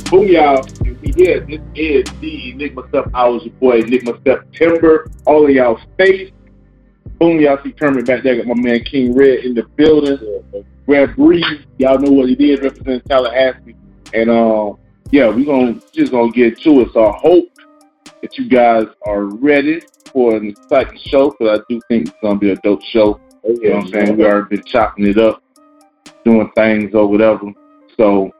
Boom, y'all. We here. This is the Enigma Stuff Hours. Your boy, Enigma September. All of y'all stay. Boom, y'all see Kermit back there. Got my man King Red in the building. Grab Breeze. Y'all know what he did, representing Tallahassee. And we just gonna get to it. So I hope that you guys are ready for an exciting show, because I do think it's gonna be a dope show. You know what I'm saying? We already been chopping it up, doing things or whatever. So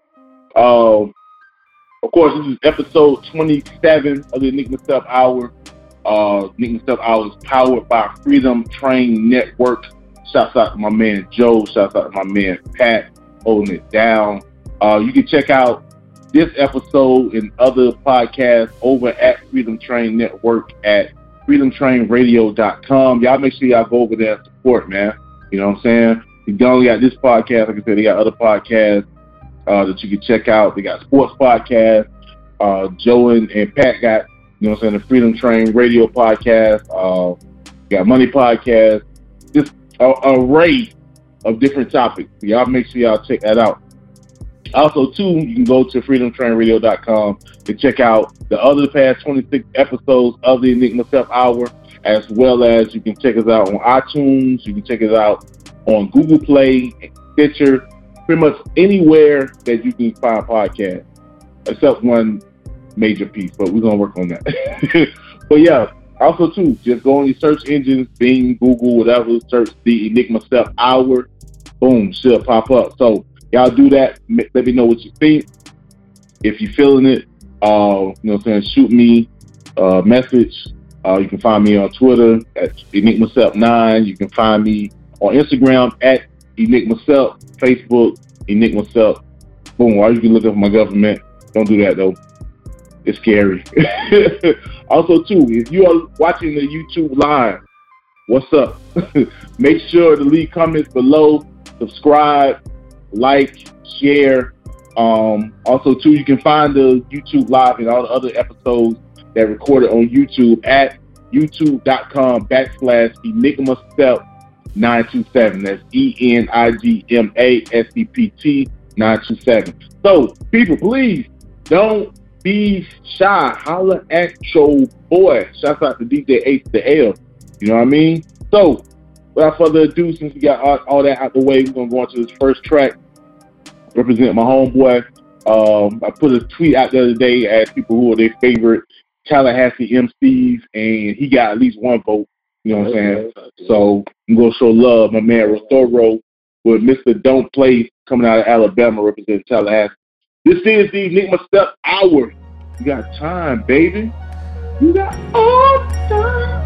of course, this is episode 27 of the Enigma Stuff Hour. Enigma Stuff Hour is powered by Freedom Train Network. Shouts out to my man Joe. Shouts out to my man Pat, holding it down. You can check out this episode and other podcasts over at Freedom Train Network at freedomtrainradio.com. Y'all make sure y'all go over there and support, man. You know what I'm saying? You don't only got this podcast. Like I said, they got other podcasts that you can check out. They got sports podcasts. Joe and Pat got, you know what I'm saying, the Freedom Train Radio podcast. Got money podcast. Just an array of different topics. Y'all make sure y'all check that out. Also, too, you can go to freedomtrainradio.com to check out the other past 26 episodes of the Enigma Stuff Hour, as well as you can check us out on iTunes. You can check us out on Google Play, Stitcher, pretty much anywhere that you can find podcasts, except one major piece, but we're going to work on that. But yeah, also too, just go on your search engines, Bing, Google, whatever, search the Enigma Stuff Hour, boom, should pop up. So y'all do that. Let me know what you think. If you're feeling it, you know what I'm saying, shoot me a message. You can find me on Twitter at EnigmaSelf9. You can find me on Instagram at EnigmaSelf, Facebook, EnigmaSelf. Boom, or you can look up my government. Don't do that though. It's scary. Also too, if you are watching the YouTube live, what's up? Make sure to leave comments below, subscribe, like, share. Also too, you can find the YouTube live and all the other episodes that recorded on YouTube at youtube.com/EnigmaStept927. That's EnigmaSept 927. So people, please don't be shy. Holla at your boy. Shouts out to DJ H the L. You know what I mean? So without further ado, since we got all that out the way, we're gonna go on to this first track. Represent my homeboy. I put a tweet out the other day, asked people who are their favorite Tallahassee MCs, and he got at least one vote. You know what I'm saying? So I'm gonna show love. My man Rostoro with Mr. Don't Play coming out of Alabama, representing Tallahassee. This is the Enigma Stuff Hour. You got time, baby. You got all time.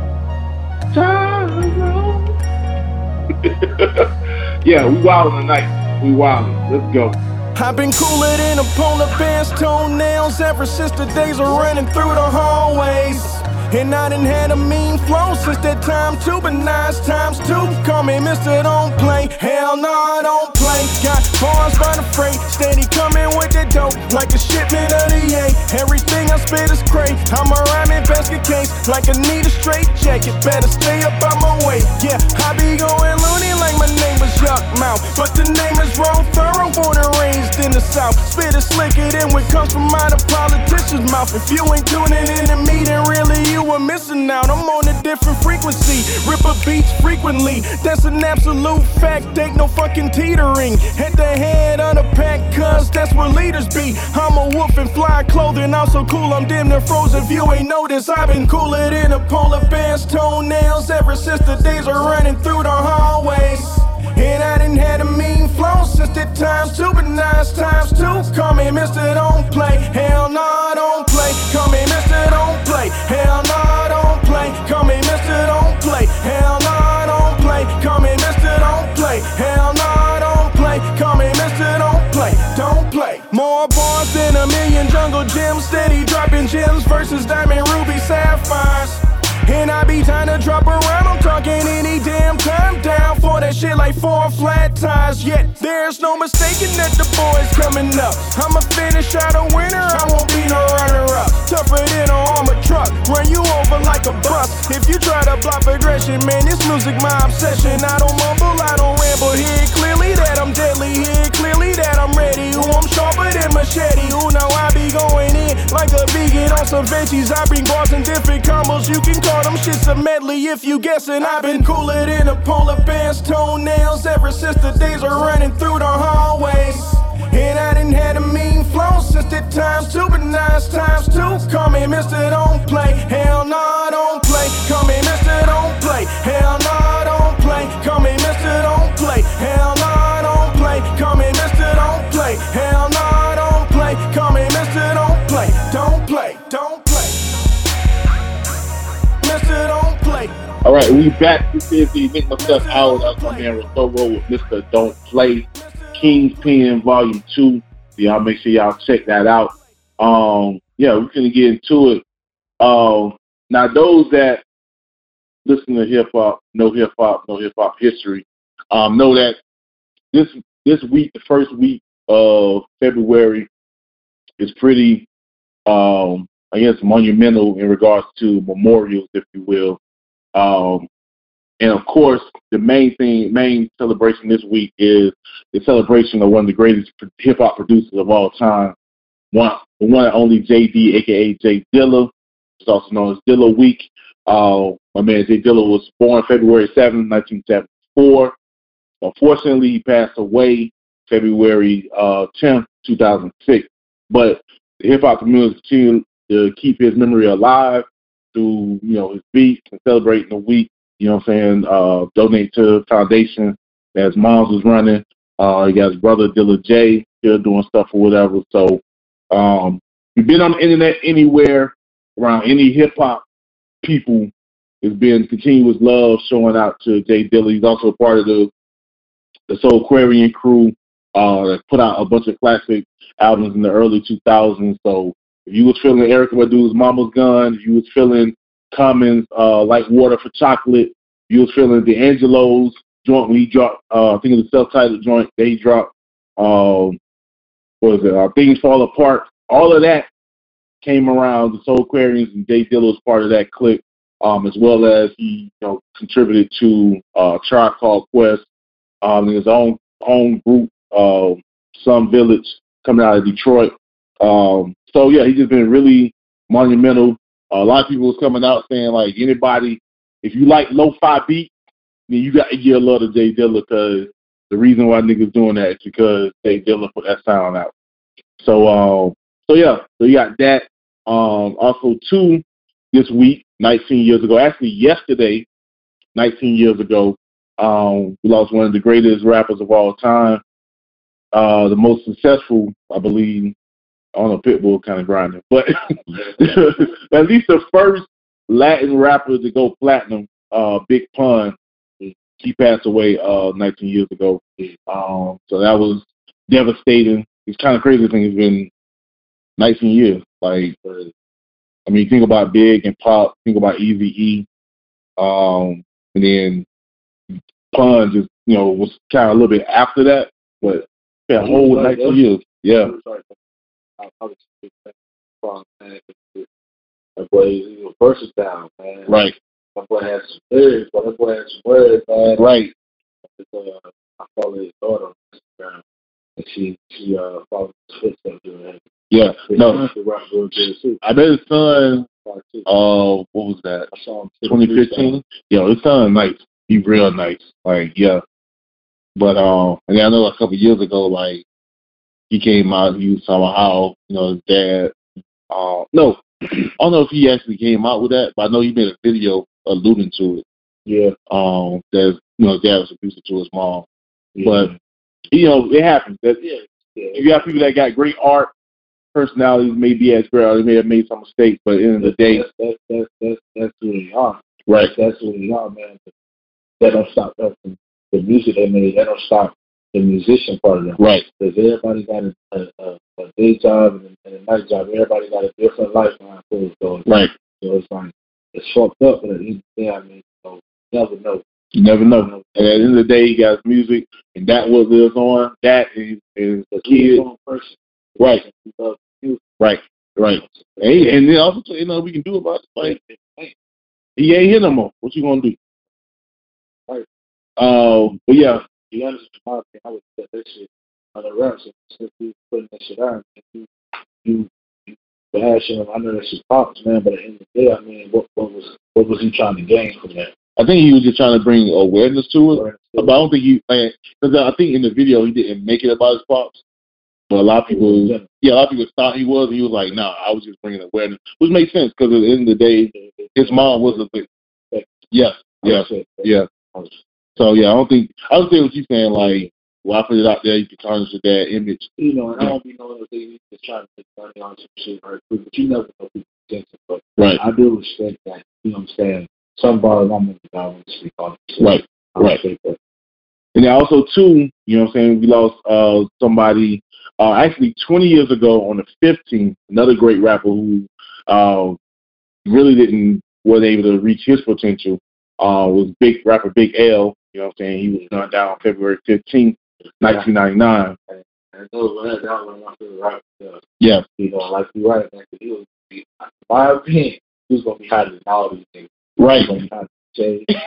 Yeah, we wildin' tonight. We wildin'. Let's go. I've been cooler than a polar bear's toenails ever since the days of running through the hallways. And I done had a mean flow since that time too, but now it's times two. Call me Mr. Don't Play. Hell no, I don't play. Got bars by the freight, steady coming with the dope like a shipment of the A. Everything I spit is great. I'm a rhyming basket case like I need a straight jacket. Better stay up out my way. Yeah, I be going loony like my name was Yuck Mouth, but the name is Ron Thorough, born and raised in the South. Spit is slicker than what comes from out of politician's mouth. If you ain't tuning in to me, then really you are missing out. I'm on a different frequency, rip a beats frequently. That's an absolute fact, ain't no fucking teetering. Hit the head of the pack, cuz that's where leaders be. I'm a wolf in fly clothing, I'm so cool, I'm damn near frozen. If you ain't noticed, I've been cooler than a polar bear's toenails ever since the days of running through the hallways. And I done had a mean flow since the times two, but now it's times two. Call me Mr. Don't Play. Hell no, I don't play. Call me Mr. Don't Play. Hell no, I don't play. Call me Mr. Don't Play. Hell no, I don't play. Call me Mr. Don't Play. Hell no, I don't play. Call me Mr. Don't Play. Don't play. More bars than a million jungle gems, steady dropping gems versus diamond, ruby, sapphires. And I be trying to drop around, I'm talking any damn time. Down for that shit like 4 flat tires. Yet there's no mistaking that the boy's coming up. I'ma finish out a winner, I won't be no runner-up. Tougher than an armored truck, run you over like a bus. If you try to block aggression, man, this music my obsession. I don't mumble, I don't ramble. Hear clearly that I'm deadly, hear clearly that I'm ready. Ooh, I'm sharper than machete. Ooh, now I be going in like a vegan on some veggies. I bring bars in different combos. You can call them shits a medley if you guessing. I've been cooler than a polar bear's toenails ever since the days of running through the hallways. And I done had a mean flow since the times two, but now it's times two. Call me Mr. Don't Play. Hell nah, don't play. Call me Mr. Don't Play. Hell nah, don't play. Call me Mr. Don't Play. Hell nah, don't play. Call me Mr. Don't Play. Hell nah, don't play. Call me Mr. Don't Play. Don't play. Don't play. Mr. Don't Play. All right, we back. This is the Make Myself Out. That's my man Rotoro with Mr. Don't Play. Kingpin Volume 2. Y'all make sure y'all check that out. Yeah, we're gonna get into it. Now those that listen to hip hop know hip hop history, know that this week, the first week of February, is pretty I guess monumental in regards to memorials, if you will. And of course, the main celebration this week is the celebration of one of the greatest hip hop producers of all time, the one and only JD, aka J Dilla. It's also known as Dilla Week. My man J Dilla was born February 7, 1974. Unfortunately, he passed away February 10th, 2006. But the hip hop community continued to keep his memory alive through his beats and celebrating the week. You know what I'm saying? Donate to the foundation that his mom was running. He got his brother Dilla J still doing stuff or whatever. So you've been on the internet anywhere around any hip hop people, there's been continuous love showing out to J Dilla. He's also part of the Soulquarian crew that put out a bunch of classic albums in the early 2000s. So if you was feeling Erykah Badu's Mama's Gun, if you was feeling Common's Like Water for Chocolate, you was feeling D'Angelo's joint when he dropped, I think it was a self-titled joint that he dropped, what was it, Things Fall Apart. All of that came around the Soulquarians, and J Dilla was part of that clique, as well as he contributed to Tribe Called Quest, in his own group, Some Village, coming out of Detroit. So yeah, he's just been really monumental. A lot of people was coming out saying, like, anybody, if you like lo-fi beat, then you got to give a love to J Dilla, because the reason why niggas doing that is because J Dilla put that sound out. So yeah, so you got that. Also, too, this week, 19 years ago, actually yesterday, 19 years ago, we lost one of the greatest rappers of all time, the most successful, I believe. I don't know, Pitbull kind of grinding, but at least the first Latin rapper to go platinum, Big Pun, he passed away 19 years ago. So that was devastating. It's kind of crazy thing. It's been 19 years. Like, I mean, think about Big and Pop, think about Eazy-E, and then Pun just, was kind of a little bit after that, but that whole 19 years. Yeah. That boy, he was versatile, man. Right. That boy had some lyrics, but that boy had some words, man. Right. I follow his daughter on Instagram, and she followed his footsteps doing that. Yeah. No. I bet his son, what was that? I saw him 2015? Yeah, his son nice. He real nice. Like, yeah. But and I know a couple years ago, like, he came out, he was talking about how, his dad, no, I don't know if he actually came out with that, but I know he made a video alluding to it. Yeah. That, his dad was abusive to his mom. Yeah. But, it happens. You got people that got great art, personalities may be as great, or they may have made some mistakes, but at the end of the day. That's who they are. Right. That's who they are, man. That don't stop us from the music they made. That don't stop the musician part of them. Right. Because everybody got a day job and a night job. Everybody got a different life behind it. So, right. So it's like, it's fucked up, but at the end of the day, I mean, you never know. You never know. And at the end of the day, he got his music, and that what lives on. That is the kid. Person. Right. Right. Right. And then also, we can do about it. Like, he ain't here no more. What you gonna do? Right. But yeah. You understand? I would say that shit. on the reps, since you putting that shit out, you bashing him. I know that shit pops, man. But at the end of the day, I mean, what was he trying to gain from that? I think he was just trying to bring awareness to it. But I don't think because I think in the video he didn't make it about his pops. But a lot of people, thought he was. And he was like, "Nah, I was just bringing awareness," which makes sense because at the end of the day, his mom was a big. Yeah. So yeah, I would say what you're saying. Like, why put it out there? You can tarnish that image. You know, and I don't be knowing if they just trying to make money on some shit, right? But you never know people's intentions. But right. I do respect that. You know what I'm saying? Some bars I'm going to speak on. So right. And then also too, you know what I'm saying? We lost somebody actually 20 years ago on the 15th. Another great rapper who really wasn't able to reach his potential. Was big rapper Big L. You know what I'm saying? He was gunned down February 15th, 1999. I know that was my favorite rapper. Yeah. You know, like you're right, man. He was, in my opinion, he was going to be higher than all these things. Right. He was going to be higher than Jay.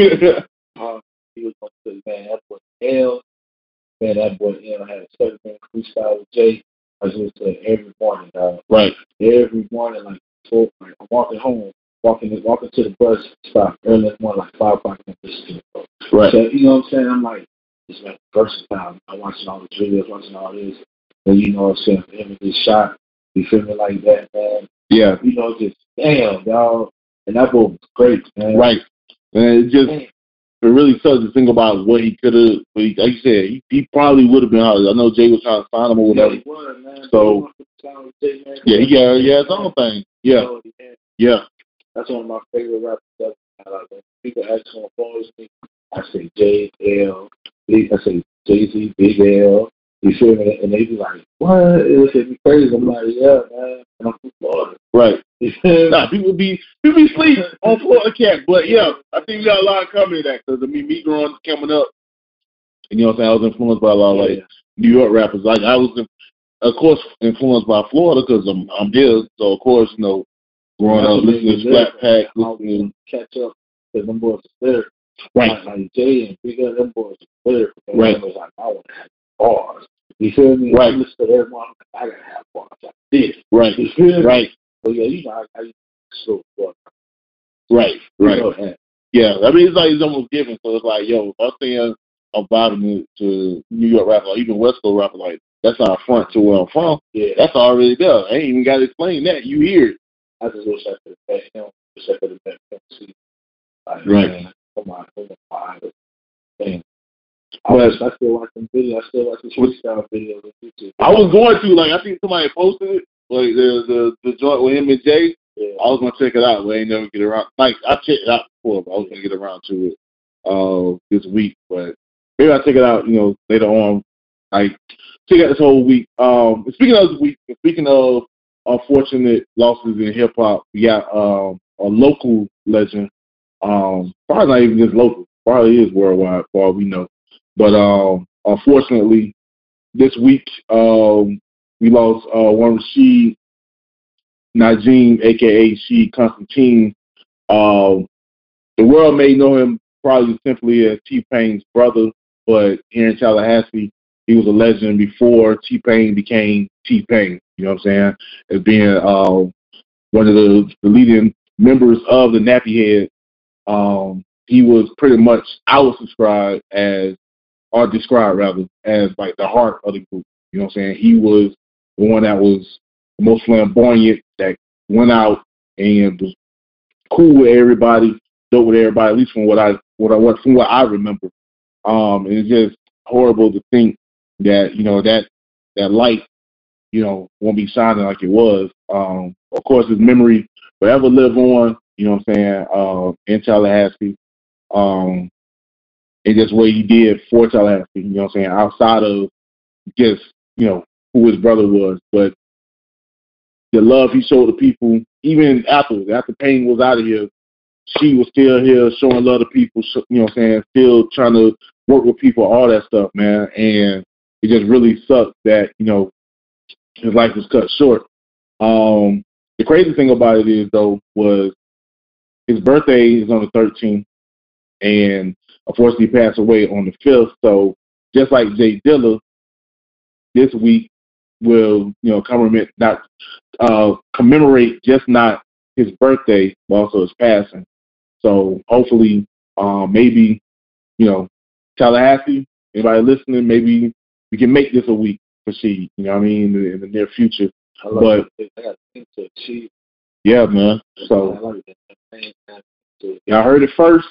He was going to say, man, that boy L. Man, that boy L had a 7-minute freestyle with Jay. I was listening every morning, dog. Right. Every morning, like, I'm walking home. Walking to the bus stop early in the morning, like 5 o'clock in the morning. Right. So, you know what I'm saying? I'm like, this man versatile. I'm watching all the videos, watching all this. And you know what I'm saying? For him to get shot, you feel me like that, man? Yeah. You know, just damn, dog. And that boy was great, man. Right. And it really sucks to think about what he could have. Like you said, he probably would have been hard. I know Jay was trying to sign him or whatever. Yeah, he was, man. So, he got his own thing. Yeah. Yeah. That's one of my favorite rappers. When people ask me on phones, I say J.L. I say Jay-Z, Big L. You feel me? And they be like, what? It be crazy. I'm like, yeah, man. And I'm from Florida. Right. Nah, people be sleep on Florida Cat. But yeah, I think we got a lot of coming to that because me coming up, and you know what I'm saying, I was influenced by a lot of like New York rappers. Like I was, of course, influenced by Florida because I'm here. So of course, you know. Growing up, listening to Flat Pack, listening catch up because them boys are there. Right. Like Jay and Big L, them boys are there. Right. Was like, I want to have bars. You feel me? Right. I listen to everyone. I gotta have bars like this. Right. You feel me? Right. So yeah, you know, I used to slow bars. Right. Right. You know, yeah. I mean, it's like it's almost given. So it's like, yo, if I'm saying I'm vibing to New York rapper or even West Coast rapper, like that's our front to where I'm from. Yeah. That's already there. I ain't even got to explain that. You hear it. I just wish I could have met him. Wish I could have met him. See, like, right. Man, come on, man. I still watch them videos. I still watch the freestyle videos on YouTube. I was going to, like, I think somebody posted it, like the joint with him and Jay. Yeah. I was gonna check it out, but I ain't never get around. Like I checked it out before, but I was gonna get around to it this week. But maybe I'll check it out, you know, later on. Like check out this whole week. Speaking of unfortunate losses in hip hop, we got a local legend. Probably not even just local. Probably is worldwide, for all we know. But unfortunately, this week we lost one Rashid Najim, aka Sheed Constantine. The world may know him probably simply as T-Pain's brother, but here in Tallahassee, he was a legend before T-Pain became T-Pain. You know what I'm saying? As being one of the leading members of the Nappy Head, he was pretty much, I would describe as like the heart of the group. You know what I'm saying? He was the one that was the most flamboyant, that went out and was cool with everybody, dope with everybody, at least from what I remember. And it's just horrible to think that, you know, that light, you know, won't be shining like it was. Of course, his memory forever live on, you know what I'm saying, in Tallahassee. And just what he did for Tallahassee, you know what I'm saying, outside of just, you know, who his brother was. But the love he showed to people, even after Pain was out of here, she was still here showing love to people, you know what I'm saying, still trying to work with people, all that stuff, man. And it just really sucked that, you know, his life was cut short. The crazy thing about it is, though, was his birthday is on the 13th, and unfortunately he passed away on the 5th. So just like Jay Dilla, this week will, commemorate just not his birthday, but also his passing. So hopefully, maybe, Tallahassee, anybody listening, maybe we can make this a week for Sheed, you know what I mean, in the near future. But yeah, man. So y'all heard it first.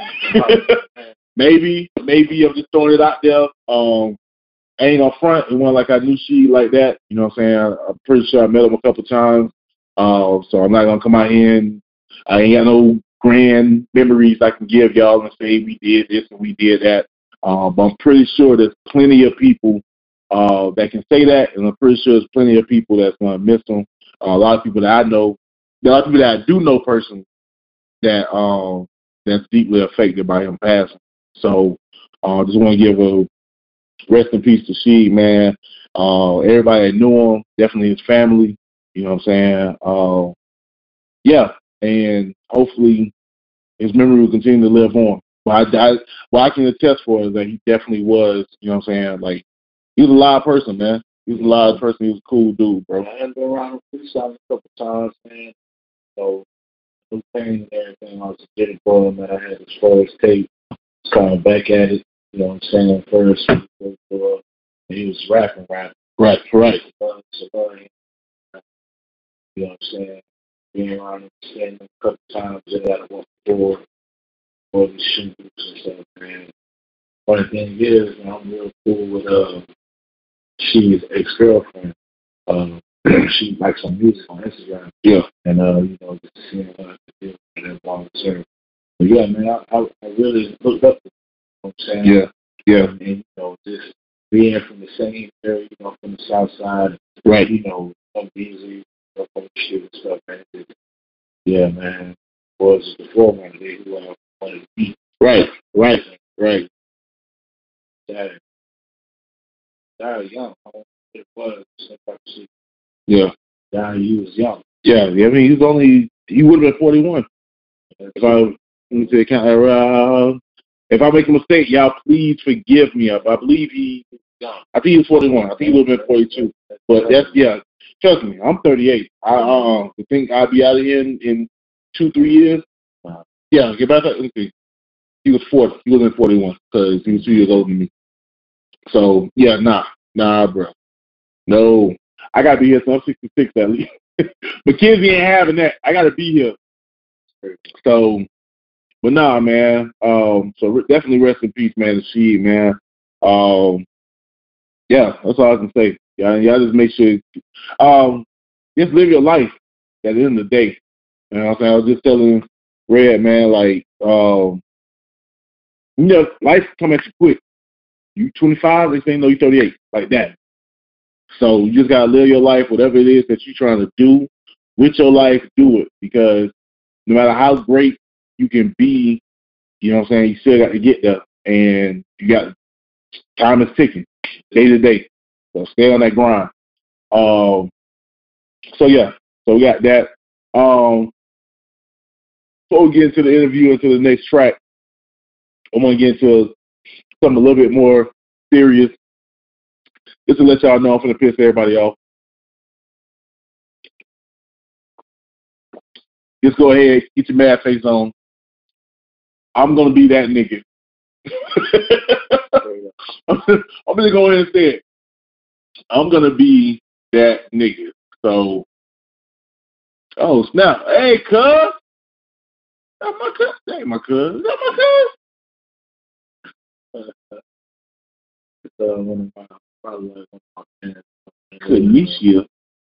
maybe I'm just throwing it out there. I ain't on front. It wasn't like I knew Sheed like that. You know what I'm saying? I'm pretty sure I met him a couple times. So I'm not gonna come out here and I ain't got no grand memories I can give y'all and say we did this and we did that. But I'm pretty sure there's plenty of people that can say that, and I'm pretty sure there's plenty of people that's gonna miss him. A lot of people that I know, a lot of people that I do know personally that that's deeply affected by him passing. So just want to give a rest in peace to Sheed, man. Everybody that knew him, definitely his family. You know what I'm saying? Yeah, and hopefully his memory will continue to live on. But what I can attest for is that he definitely was, you know what I'm saying, like, he was a live person, man. He was a live person. He was a cool dude, bro. I had been around the freestyle a couple times, man. So, new pain and everything, I was getting for him, and I had his first tape, coming back at it, you know what I'm saying, first, and he was rapping. Right. So, you know what I'm saying, being around him, standing a couple times, and I walk forward, all these shoot groups and stuff, man. Funny thing is, I'm real cool with She's ex-girlfriend. She likes some music on Instagram. Yeah. And just seeing her do that volunteer. But yeah, man, I really looked up to her, you know what I'm saying? Yeah. And just being from the same area, from the south side, right, from Beasley, from the shit and stuff, man. Yeah, man. Was the forerunner who I wanted to be. Right. Died young. It was. Yeah. He was young. Yeah. I mean, he would have been 41. If I make a mistake, y'all please forgive me. I believe I think he was 41. I think he would have been 42. But trust me, I'm 38. I think I'll be out of here in 2-3 years. Yeah, get back up. He was 40. He would have been 41 because he was 2 years older than me. So, yeah, nah, bro. No. I got to be here, so I'm 66 at least. Mackenzie ain't having that. I got to be here. So, but nah, man. So definitely rest in peace, man, to Sheed, man. Yeah, that's all I can say. Y'all just make sure, just live your life at the end of the day. You know what I'm saying? I was just telling Red, man, like, life come at you quick. You 25, they say, no, you 38, like that. So you just got to live your life, whatever it is that you're trying to do with your life, do it. Because no matter how great you can be, you know what I'm saying, you still got to get there. And you got, time is ticking, day to day. So stay on that grind. So we got that. Before we get into the interview, into the next track, I'm going to get into something a little bit more serious. Just to let y'all know, I'm going to piss everybody off. Just go ahead, get your mad face on. I'm going to be that nigga. I'm going to go ahead and say it. I'm going to be that nigga. So, oh, snap. Hey, cuz. That's my cuz. That ain't my cuz. Is that my cuz? One of my parents. Kanisha.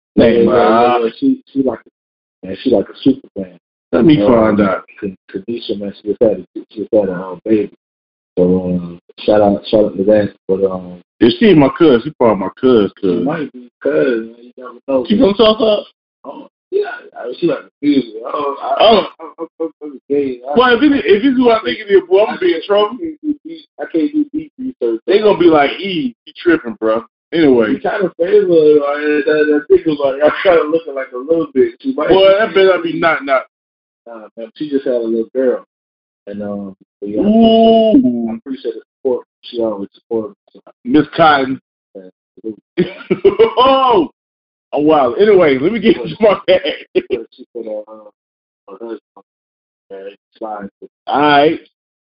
She like a super fan. Let me find out. Kanisha, man, she just had a baby. So shout out to that. But if she my cuz, she probably my cuz. She might be cuz. You never know. She gonna talk up? Oh yeah, she like the music. I'm gay. Well, if it's who I think it is, boy, I'm gonna be in trouble. I can't do deep research. They gonna be like, he tripping, bro. Anyway. She kind of famous. That thing was like, I kind of looking like a little bit. Boy, that better be not. Man, she just had a little girl. And I appreciate the support. She always supports Miss Cotton. Oh, wow. Anyway, let me get to my bag. She put on her husband. Slide. All right.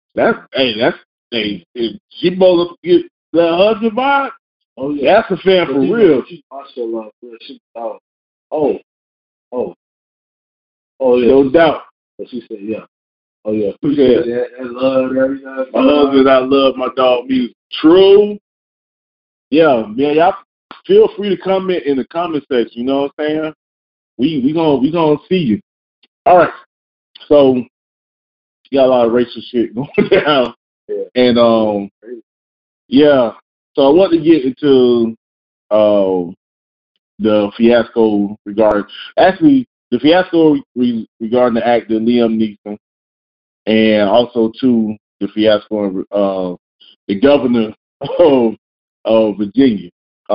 She both get the husband vibe. Oh yeah, that's a fan for real. She also loves her. She oh yeah, no doubt. But she said yeah. Oh yeah, appreciate that. I love her. My husband, I love my dog music. True. Yeah, man, y'all feel free to comment in the comment section. You know what I'm saying? We gonna see you. All right. So you got a lot of racial shit going down, and yeah. So I want to get into the fiasco regarding regarding the actor Liam Neeson, and also to the fiasco of the governor of Virginia.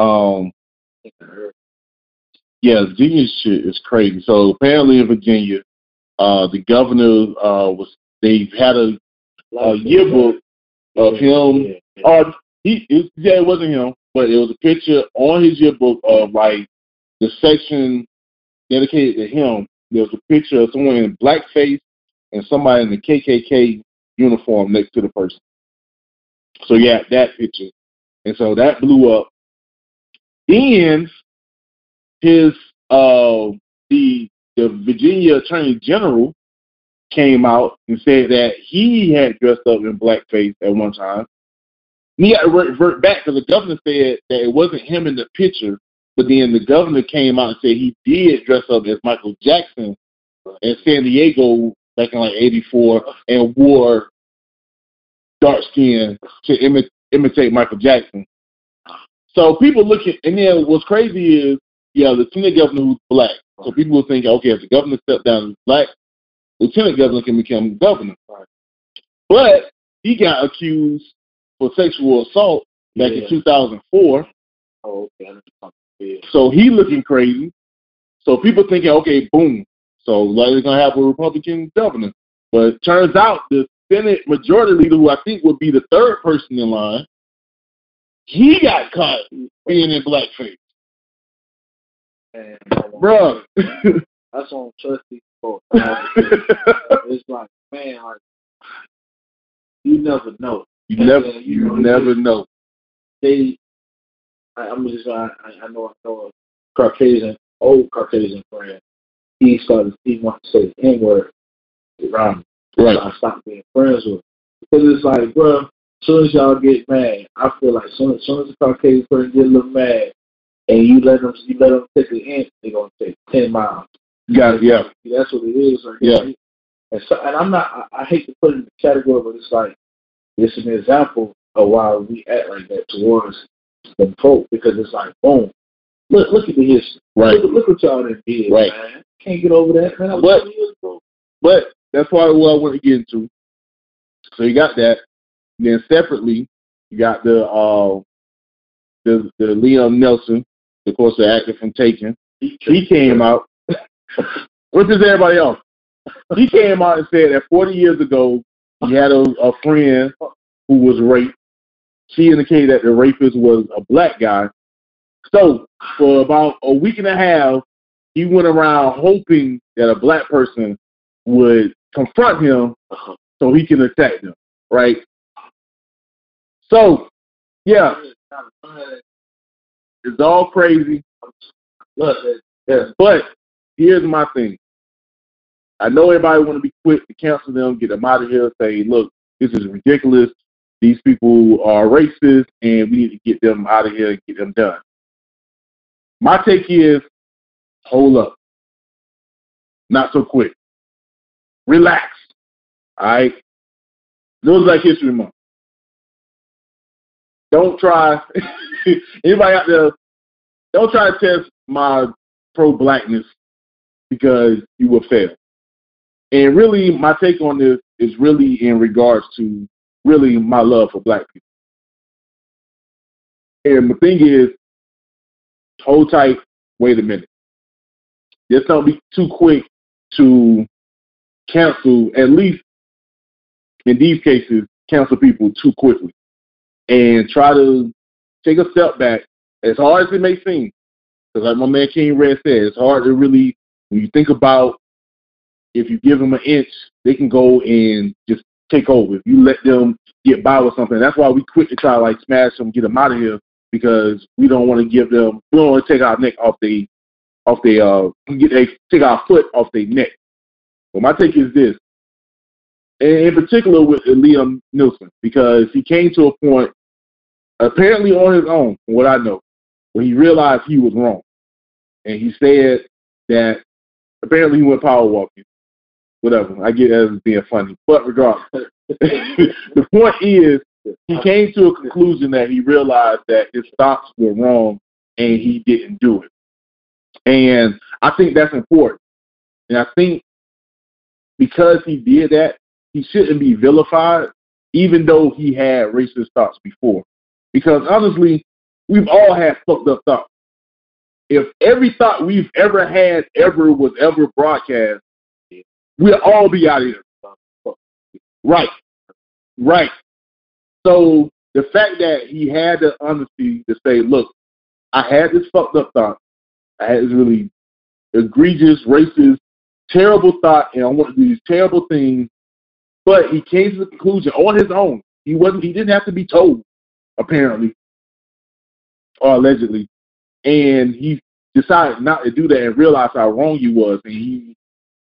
Virginia shit is crazy. So apparently in Virginia, the governor they've had a yearbook of him. It wasn't him, but it was a picture on his yearbook of like the section dedicated to him. There was a picture of someone in blackface and somebody in the KKK uniform next to the person. So yeah, that picture, and so that blew up. Then his the Virginia Attorney General came out and said that he had dressed up in blackface at one time. He got to revert back because the governor said that it wasn't him in the picture, but then the governor came out and said he did dress up as Michael Jackson in San Diego back in like '84 and wore dark skin to imitate Michael Jackson. So people look at, and then what's crazy is, the lieutenant governor who's black. So people will think, okay, if the governor stepped down as black, lieutenant governor can become governor. But he got accused for sexual assault back in 2004. Oh, okay. So he looking crazy. So people thinking, okay, boom. So like they're gonna have a Republican governor. But it turns out the Senate Majority Leader, who I think would be the third person in line, he got caught being in blackface. Bruh. That's on trusty folks. It's like, man, like, you never know. You never know. I'm just I know a old Caucasian friend. He wanted to say the N-word around me. Right. So I stopped being friends with him. Because it's like, bro, as soon as y'all get mad, I feel like as soon as the Caucasian person get a little mad, and you let them take an inch, they're gonna take 10 miles. Yeah. That's what it is. Right? Yeah. And I'm not. I hate to put it in the category, but it's like it's an example of why we act like that towards the folk, because it's like, boom, look at the history. Right. Look what y'all done did, right. Man. Can't get over that, man. That was 20 years ago. But that's what I want to get into. So you got that. Then separately, you got the Liam Neeson, of course, the actor from Taken. He came out. What is everybody else? He came out and said that 40 years ago, he had a friend who was raped. She indicated that the rapist was a black guy. So for about a week and a half, he went around hoping that a black person would confront him so he can attack them, right? So, yeah, it's all crazy. Look, but here's my thing. I know everybody want to be quick to cancel them, get them out of here, say, look, this is ridiculous. These people are racist, and we need to get them out of here and get them done. My take is, hold up. Not so quick. Relax. All right? It was like History Month. Don't try, anybody out there, don't try to test my pro-blackness because you will fail. And really, my take on this is really in regards to really my love for black people. And the thing is, hold tight, wait a minute. Just don't be too quick to cancel, at least in these cases, cancel people too quickly. And try to take a step back as hard as it may seem, because like my man King Red said, it's hard to really, when you think about if you give them an inch, they can go and just take over. If you let them get by with something, that's why we quick to try to like smash them, get them out of here, because we don't want to give them, we don't want to take our neck off take our foot off their neck. But my take is this, and in particular with Liam Neeson, because he came to a point, apparently on his own, from what I know, where he realized he was wrong. And he said that apparently he went power walking. Whatever. I get that as being funny. But regardless, the point is, he came to a conclusion that he realized that his thoughts were wrong and he didn't do it. And I think that's important. And I think because he did that, he shouldn't be vilified, even though he had racist thoughts before. Because honestly, we've all had fucked up thoughts. If every thought we've ever had was ever broadcast, we'll all be out of here. Right. So the fact that he had the honesty to say, look, I had this fucked up thought. I had this really egregious, racist, terrible thought, and I want to do these terrible things. But he came to the conclusion on his own. He didn't have to be told, apparently, or allegedly. And he decided not to do that and realized how wrong he was, and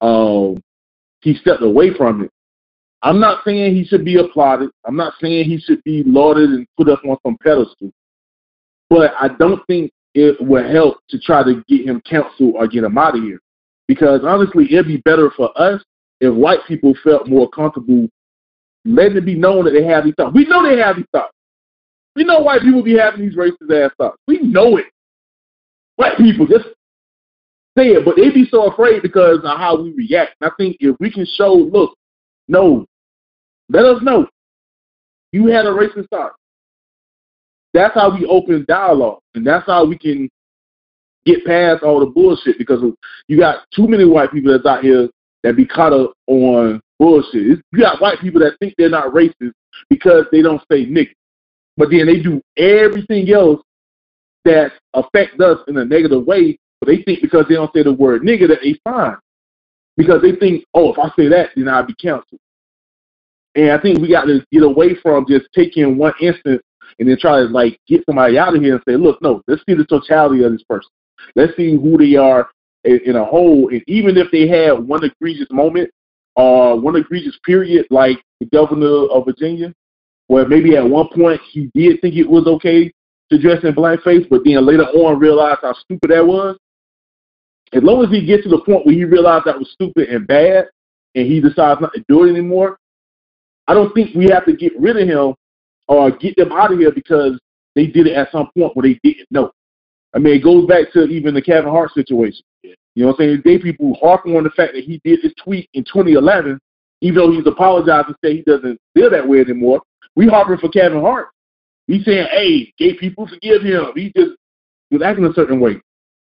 he stepped away from it. I'm not saying he should be applauded. I'm not saying he should be lauded and put up on some pedestal. But I don't think it would help to try to get him canceled or get him out of here. Because honestly, it'd be better for us if white people felt more comfortable letting it be known that they have these thoughts. We know they have these thoughts. We know white people be having these racist ass thoughts. We know it. White people just say it, but they be so afraid because of how we react. And I think if we can show, look, no, let us know you had a racist thought. That's how we open dialogue, and that's how we can get past all the bullshit, because you got too many white people that's out here that be caught up on bullshit. You got white people that think they're not racist because they don't say nigga, but then they do everything else that affect us in a negative way, but they think because they don't say the word nigga that they fine. Because they think, oh, if I say that, then I'll be canceled. And I think we got to get away from just taking one instance and then try to like get somebody out of here and say, look, no, let's see the totality of this person. Let's see who they are in a whole. And even if they had one egregious moment or one egregious period, like the governor of Virginia, where maybe at one point he did think it was okay to dress in blackface, but then later on realized how stupid that was. As long as he gets to the point where he realized that was stupid and bad, and he decides not to do it anymore, I don't think we have to get rid of him or get them out of here because they did it at some point where they didn't know. I mean, it goes back to even the Kevin Hart situation. You know what I'm saying? They people harping on the fact that he did this tweet in 2011, even though he's apologized and said he doesn't feel that way anymore. We harping for Kevin Hart. He's saying, hey, gay people, forgive him. He just was acting a certain way.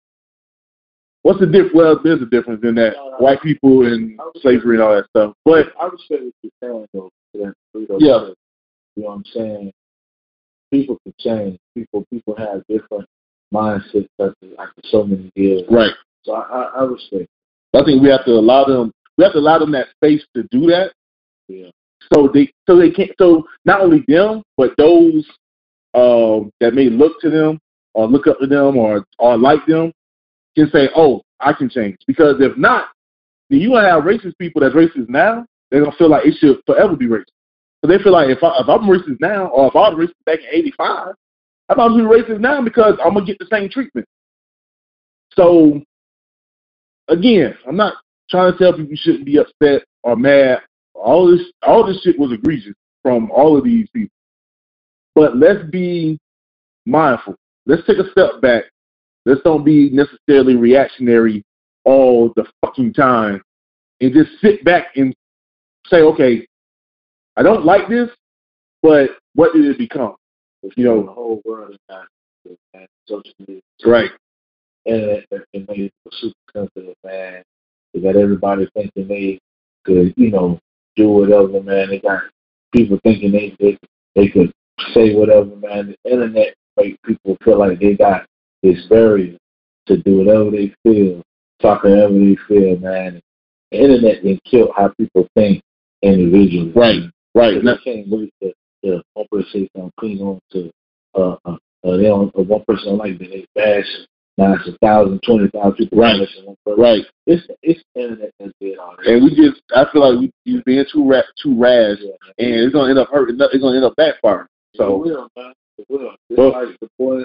What's the difference? Well, there's a difference in that white people and slavery and all that stuff. But I would say what you're saying, though. Yeah. You know what I'm saying? People can change. People have different mindsets after so many years. Right. So I respect. I think we have to allow them. We have to allow them that space to do that. Yeah. So they can't. So not only them, but those that may look to them or look up to them or like them can say, "Oh, I can change." Because if not, then you gonna have racist people that's racist now. They're gonna feel like it should forever be racist. So they feel like if I'm racist now, or if I was racist back in '85, I'm about to be racist now because I'm gonna get the same treatment. So again, I'm not trying to tell people you shouldn't be upset or mad. All this shit was egregious from all of these people. But let's be mindful. Let's take a step back. Let's don't be necessarily reactionary all the fucking time, and just sit back and say, okay, I don't like this, but what did it become? You know, the whole world is not social media. Right. And it made it super sensitive, man. They got everybody thinking they could, do whatever, man. They got people thinking they could say whatever, man. The internet make people feel like they got this barrier to do whatever they feel, talk whatever they feel, man. The internet then killed how people think individually. Right. They can't wait to one person say something, clean on to they don't, one person don't like that, they bash. Now it's 1,000, 20,000 people. Right. It's the internet that's being on it. And I feel like we've been too rash, and it's gonna end up hurting. It's gonna end up backfiring. So it will, man. It will. Just like the boy,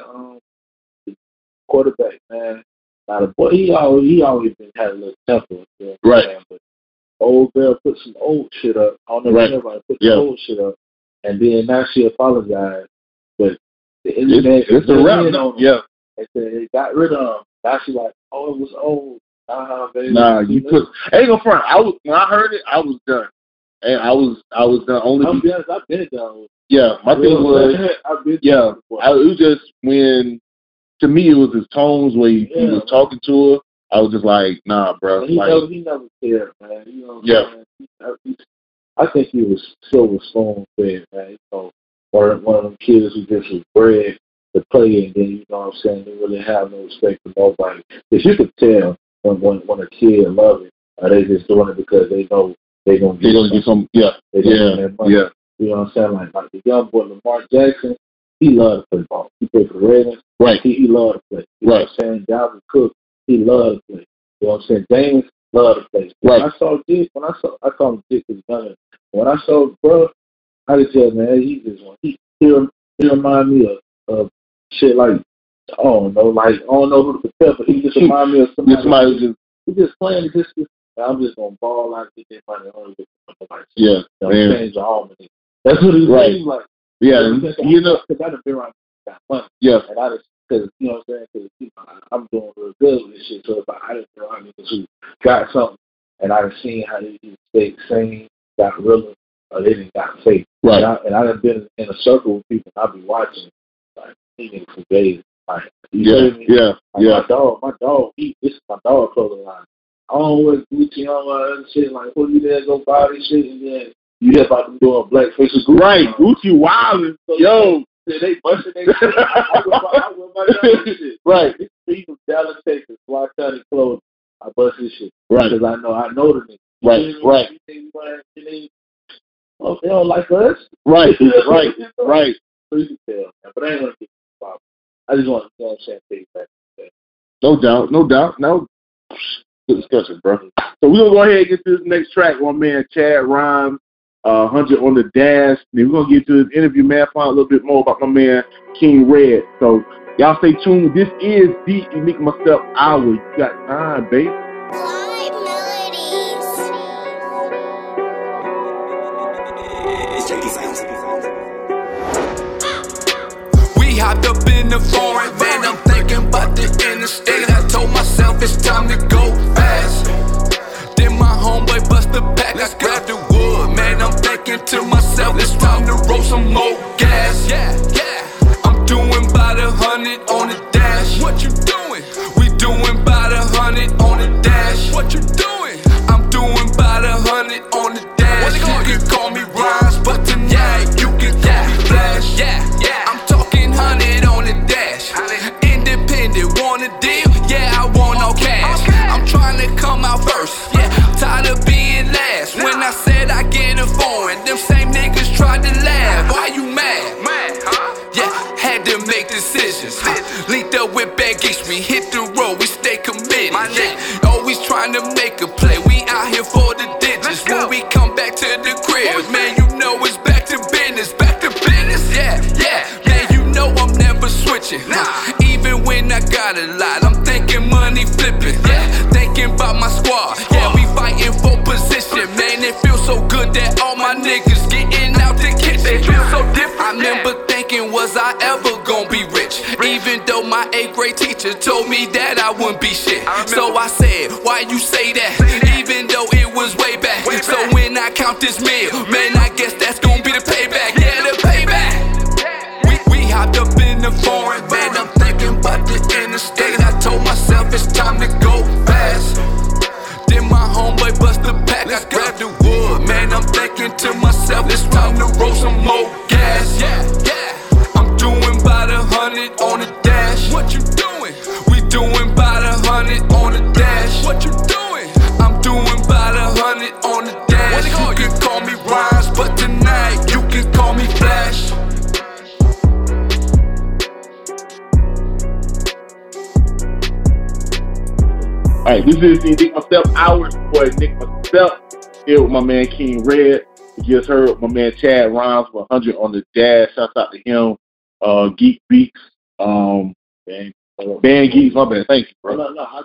the quarterback, man. Now the boy, he always been had a little temper. Right. Man, but old girl put some old shit up. I don't know if everybody put some old shit up, and then now she apologized. But the internet, it's a wrap. Yeah. They got rid of him. Now she like, oh, it was old. Baby. Nah, you put. Ain't no front. When I heard it, I was done, and I was done only. I've been done. Yeah, my thing was. It was just when, to me, it was his tones when he was talking to her. I was just like, nah, bro. He never cared, man. You know what I'm saying? I think he was silver spoon fed, man. You know, one of them kids who just was bred to play, and then, you know what I'm saying, they really have no respect for nobody. Because you could tell when a kid love it, they just doing it because they know they're going to get some, You know what I'm saying? Like the young boy, Lamar Jackson, he loved to play ball. He played for the Ravens. Right. He loved to play. You know what I'm saying? Dalvin Cook, he loved to play. You know what I'm saying? James loved to play. When I saw Dick, I call him Dick because Gunner. When I saw bro, I could tell, man, he remind me of shit like, I don't know who to tell, but he just remind me of somebody. He just playing just I'm just gonna ball out, get that money, only get the money. Change the harmony. That's what he seems like. Yeah, you know, because I done been around got money. Yeah, and I just because you know what I'm saying, because I'm doing real good with this shit. So if I didn't been around niggas who got something, and I done seen how they stayed sane, got real, or they didn't got fake. Right. And I done been in a circle with people. I be watching like eating for days. Like, my dog, this is my dog clothing line. I don't wear Gucci, I don't wear other shit. Like, who you there go buy this shit, and then you hear about them doing blackface with Gucci. Right, Gucci wildin'. So, yo. They busting their shit. I wear my dog shit. Right. This is from Dallas, Texas, White County clothing. I bust this shit. Right. Because I know the nigga. Right. Oh, they don't like us. Right. So you can tell. But I ain't gonna get the problem. I just want to say back. No doubt. No. Good discussion, bro. So we're gonna go ahead and get to this next track. My man Chad Rhymes, 100 on the Dash. Then we're gonna get to this interview, man. Find a little bit more about my man King Red. So y'all stay tuned. This is the Unique Myself Hour. You got time, baby. We hopped up in the foreign van, I'm thinking about the interstate. I told myself it's time to go fast. Then my homeboy bust the pack, I grabbed the wood. Man, I'm thinking to myself, it's time to roll some more gas. Yeah, I'm doing about 100 on the dash. What you doing? We doing about 100 on the dash. What you doing? I'm doing about 100 on the dash. You can call me Rhymes, but tonight you can call me Flash. Yeah, I'm talking 100 on the dash. Independent, want a deal? Yeah, I want no cash. I'm trying to come out first. Yeah, I'm tired of being last. When I said I get a foreign, them same niggas tried to laugh. Why you mad? Yeah, had to make decisions. Linked up with Bad Geeks, we hit the road, we stay committed. Yeah, always trying to make a play. We out here for the digits. When we come back to the crib, man, you know it's back to business. Yeah, man, you know I'm never switching. Even when I got a lot, I'm thinking money flipping. Yeah, thinking about my squad. Yeah, we fighting for position. Man, it feels so good that all my niggas getting out the kitchen. They feel so different. I remember thinking, was I ever gonna be rich? Even though my 8th grade teacher told me that I wouldn't be shit. So I said, why you say that? Even though it was way back. So when I count this meal, man, I guess that's gonna be the payback. Yeah, the payback. We hopped up in the foreign van, I'm thinking about the interstate. I told myself it's time to go fast. Then my homeboy bust the pack, I grabbed the wood. Man, I'm thinking to myself, it's time to roll some more gas. Yeah, I'm doing about 100 right, this is the Nick Myself Hours, boy, Nick Myself, here with my man King Red. We just heard my man Chad Rhymes 100 on the dash. Shouts out to him. Geek Beats, Band Geeks, my bad. Thank you, bro.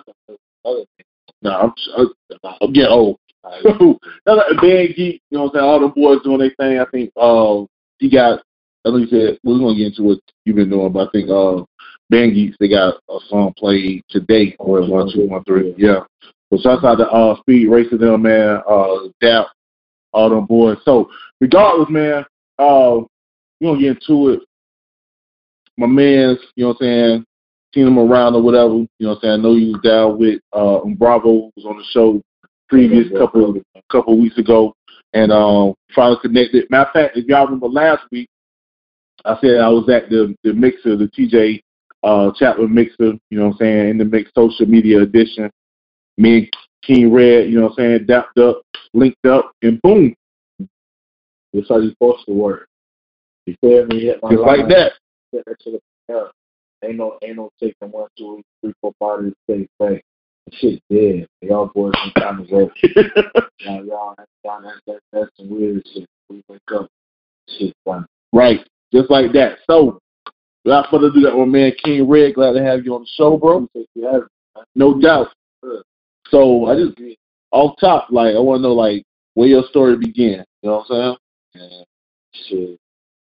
No, I'm getting old. Band Geek, you know what I'm saying? All the boys doing their thing. I think he got, I know you said, we're going to get into what you've been doing, but I think Band Geeks, they got a song played today. Or 1, 2, 1, 3. Yeah. So shouts out to Speed Racer them, man. Dap, all them boys. So regardless, man, we're going to get into it. My man's, you know what I'm saying, seen him around or whatever, you know what I'm saying. I know you was down with Bravo, was on the show previous couple weeks ago, and finally connected. Matter of fact, if y'all remember last week, I said I was at the mixer, the TJ Chapman mixer, you know what I'm saying, in the mix social media edition. Me and King Red, you know what I'm saying, dapped up, linked up, and boom. That's how you supposed to work. You feel me? Just like that. Ain't no taking 1, 2, 3, 4 parties to take back. Shit dead. Y'all boys some time ago. y'all that's some weird shit. We wake up, shit fun. Right. Just like that. So without further ado, that my man King Red, glad to have you on the show, bro. No doubt. So I just off top, like I wanna know like where your story began. You know what I'm saying? Shit.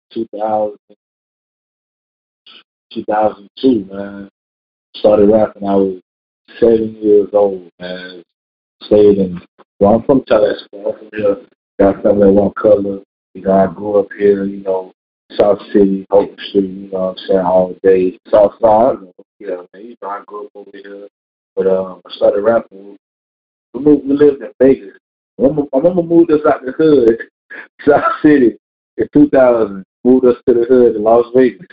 2002, man. Started rapping. I was 7 years old, man. Stayed in. Well, I'm from Tallahassee. I'm from here. Got family at One Color. You know, I grew up here. You know, South City, Oak Street. You know, what I'm saying all day. South Side. Yeah, man. You know, I grew up over here. But I started rapping. We lived in Vegas. My mama moved us out the hood, South City, in 2000. Moved us to the hood in Las Vegas.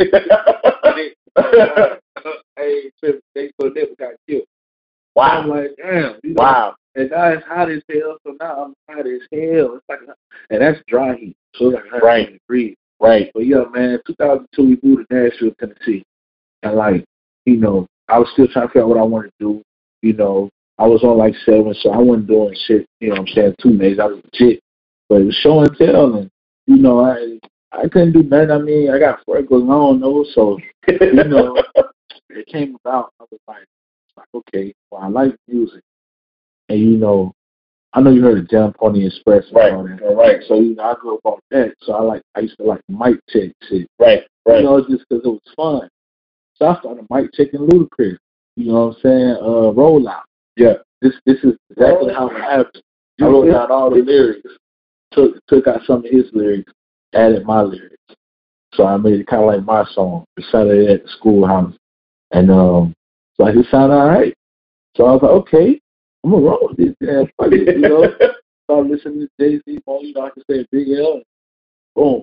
Hey, they never got killed. Wow. I'm like, damn. You know, wow. And now it's hot as hell, so now I'm hot as hell. It's like, and that's dry heat. So it's like 100 degrees. Right. But yeah, man, 2002, we moved to Nashville, Tennessee. And like, you know, I was still trying to figure out what I wanted to do. You know, I was on like 7, so I wasn't doing shit, you know what I'm saying, too major. I was legit. But it was show and tell, and, you know, I couldn't do nothing. I mean, I got freckles, I don't know, so, you know, it came about. I was like, okay, well, I like music. And, you know, I know you heard of Jam Pony Express and all that. Right. So, you know, I grew up on that. So I used to like mic check shit. Right. You know, just because it was fun. So I started mic checking Ludacris. You know what I'm saying? Rollout. Yeah. This is exactly how it happened. I wrote down all the lyrics, took out some of his lyrics, added my lyrics. So I made it kind of like my song. Decided it at the schoolhouse. And so I just sounded all right. So I was like, okay, I'm going to roll with this. Yeah, fuck it, you know. Started listening to Jay-Z, you know, I can say Big L. Boom.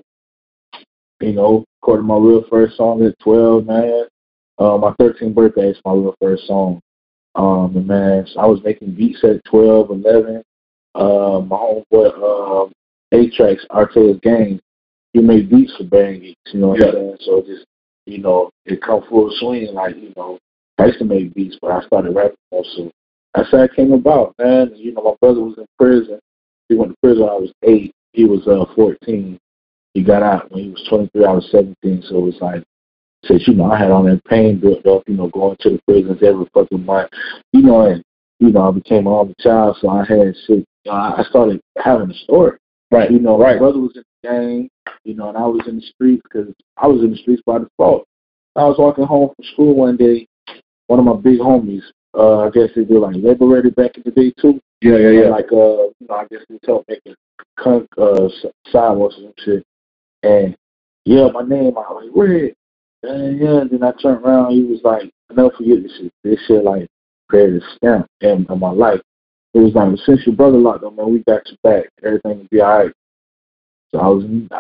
You know, recorded my real first song at 12, man. My 13th birthday is my real first song. And man, so I was making beats at 12, 11. My homeboy, A-Trax, Artaeus Gang, he made beats for Band Geeks, you know what I'm saying? So it just, you know, it come full swing, like, you know, I used to make beats, but I started rapping more, so that's how it came about, man. You know, my brother was in prison. He went to prison when I was 8. He was 14. He got out when he was 23. I was 17, so it was like, since, you know, I had all that pain built up, you know, going to the prisons every fucking month, you know, and, you know, I became an only child, so I had shit, you know, I started having a story. Right. You know, my brother was in the gang, you know, and I was in the streets because I was in the streets by default. I was walking home from school one day, one of my big homies, I guess they were like liberated back in the day too. Yeah. And like, you know, I guess they helped making sidewalks and shit. And yeah, my name, I was like, Red. And yeah, then I turned around, he was like, I'll never forget this shit. This shit like created a stamp in my life. It was like, since your brother locked up, man, we got you back. Everything will be all right. So I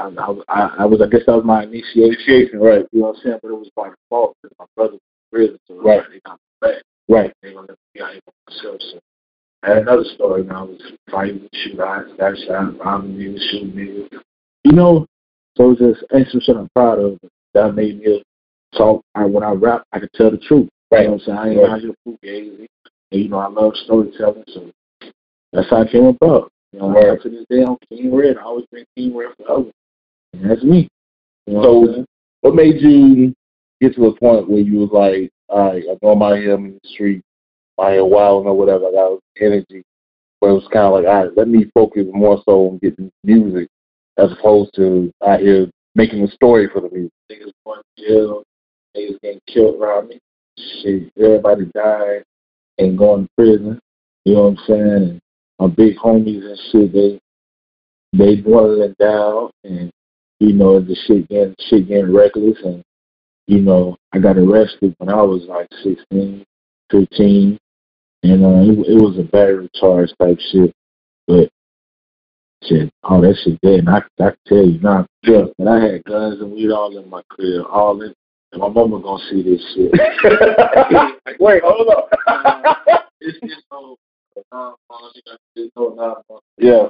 guess that was my initiation, right? You know what I'm saying? But it was by default because my brother was in prison, so they got me back. Right. They gonna let me out here by myself. So I had another story, man. I was fighting, shoot eyes, got shot, robbing niggas, shooting niggas. You know, so it was just extra shit I'm proud of. That made me talk. When I rap, I could tell the truth. Right. You know what I'm saying? I ain't out here fugazi. And, I love storytelling, so that's how I came about. Right. To this day, I'm King Red. I always been King Red forever. And that's me. So, what made you get to a point where you was like, all right, I know I'm out here in the street, out here wilding or whatever, I got energy. But it was kind of like, all right, let me focus more so on getting music as opposed to out here making a story for the music. Niggas going to jail, niggas getting killed around me. Shit, everybody died and going to prison. You know what I'm saying? And my big homies and shit, they dwindling down, and the shit getting reckless, and I got arrested when I was like 16, 15, and it was a battery charge type shit, but shit, all that shit dead, and I can tell you now, and I had guns and weed all in my crib, all in, and my mama gonna see this shit. Like, wait, hold up. It's no 9 months, it's no 9 months. Yeah.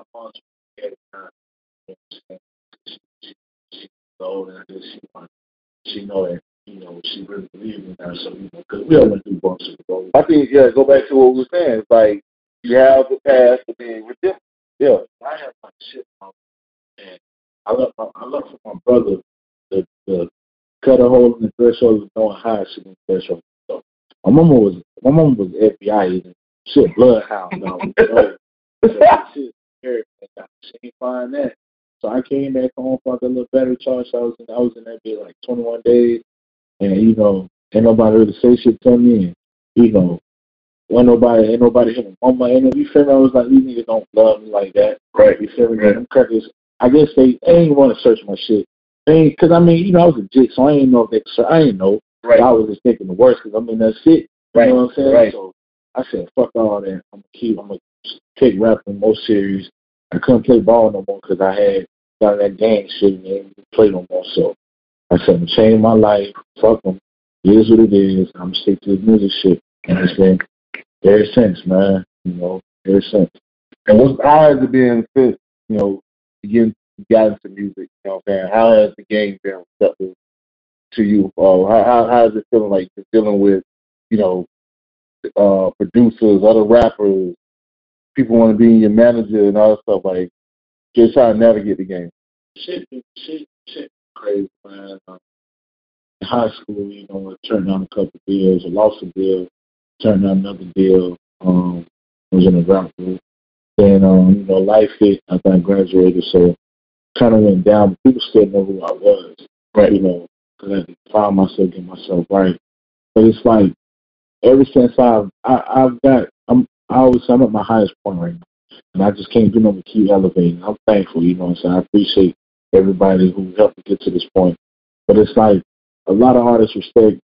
She's old, and I guess she know that, she really believes in that. So, because we all went through bumps and goals. I think, go back to what we were saying. It's like, you have the past to be redemptive. Yeah. I have my shit on, and I love for my brother to cut a hole in the threshold of knowing how I should in the threshold. So, my mama was FBI agent. Shit, bloodhound, though. Shit, she ain't find that. So I came back home for a little better charge. So I was in that bit like 21 days, and ain't nobody really say shit to me, and ain't nobody hit my mama. You feel me? I was like, these niggas don't love me like that, right? You feel me? Right. Them crackers, I guess they ain't want to search my shit. Because I was a jit, so I ain't know if I ain't know. Right. I was just thinking the worst because that's it. Right. You know what I'm saying? Right. So I said, fuck all that. I'm gonna take rapping more serious. I couldn't play ball no more because I had got that gang shit and they didn't play no more. So I said, I'm changing my life. Fuck them. It is what it is. I'm gonna stick to the music shit. And it's been ever since, man. Ever since. And how has it been since, you got into music? You know what I'm saying? How has the game been receptive to you? How is it feeling like you're dealing with, producers, other rappers, people want to be your manager and all that stuff, like just trying to navigate the game? Shit crazy, man. In high school, I turned down a couple of deals, I lost a deal, turned down another deal, was in a rap group. Then, life hit after I graduated, so kind of went down, but people still know who I was, right? Because I had to find myself, get myself right. But it's like, ever since I'm at my highest point right now, and I just can't do nothing but keep elevating. I'm thankful, so I appreciate everybody who helped me get to this point. But it's like a lot of artists respect,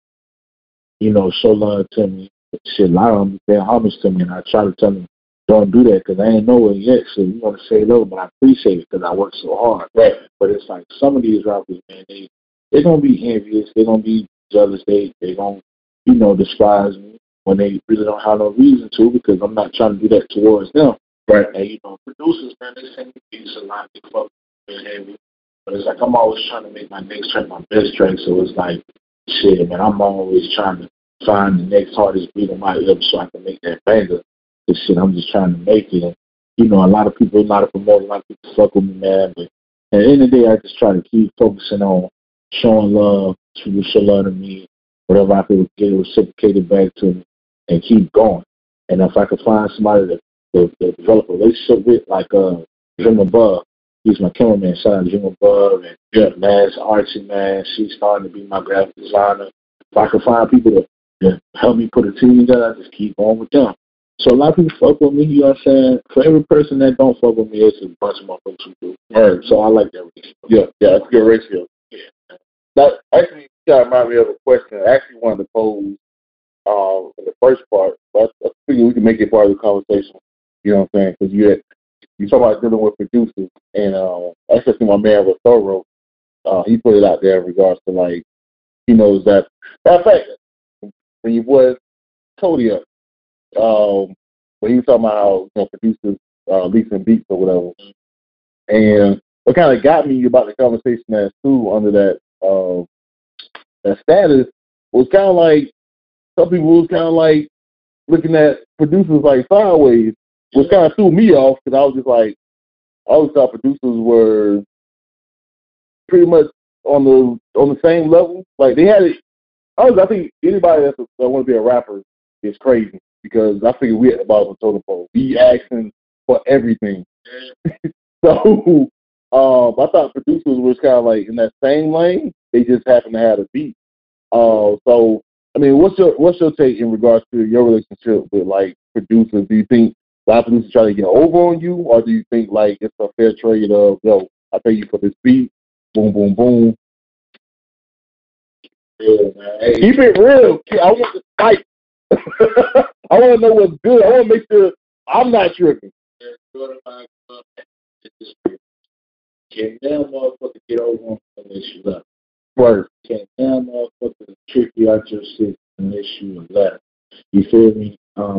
show love to me. Shit, a lot of them pay homage to me, and I try to tell them don't do that because I ain't know it yet. So you want to say no, but I appreciate it because I work so hard. Right. But it's like some of these rappers, man, they're gonna be envious. They're gonna be jealous. They gonna despise me when they really don't have no reason to, because I'm not trying to do that towards them. Right. And producers, man, they send me beats a lot. They fuck with heavy. But it's like I'm always trying to make my next track my best track. So it's like, shit, man, I'm always trying to find the next hardest beat on my lip so I can make that banger. This shit, I'm just trying to make it. And, a lot of people, a lot of promoters, a lot of people fuck with me, man. But at the end of the day, I just try to keep focusing on showing love, people show love to me, whatever I could get reciprocated back to me, and keep going. And if I could find somebody to develop a relationship with, like Jim Above, he's my cameraman, shout out to Jim Above, and Mass Archie, man, she's starting to be my graphic designer. If I could find people to help me put a team together, I just keep going with them. So a lot of people fuck with me, you know what I'm saying? For every person that don't fuck with me, it's a bunch of motherfuckers who do. Right. So I like that ratio. Yeah, that's a good ratio. Yeah. That actually kind of reminded me of a question I actually wanted to pose in the first part, but I figure we can make it part of the conversation. You know what I'm saying? Because you talk about dealing with producers, and especially my man with Thorough, he put it out there in regards to, like, he knows that. Matter of fact, when your boy Cody up, when he was talking about how producers leasing beats or whatever, and what kind of got me about the conversation as too under that status was kind of like some people was kind of like looking at producers like Sideways, which kind of threw me off because I was just like, I always thought producers were pretty much on the same level. Like they had it. I think anybody that want to be a rapper is crazy because I figure we at the bottom of the totem pole. We asking for everything. So I thought producers was kind of like in that same lane. They just happen to have a beat. So I mean, what's your take in regards to your relationship with like producers? Do you think a lot of producers try to get over on you, or do you think like it's a fair trade of I pay you for this beat, boom, boom, boom? Yeah, man. Hey, keep it real. I want to fight. I want to know what's good. I want to make sure I'm not tripping. Can that motherfucker get over on unless you left? Right. Can that motherfucker trick you out your shit unless you left? You feel me?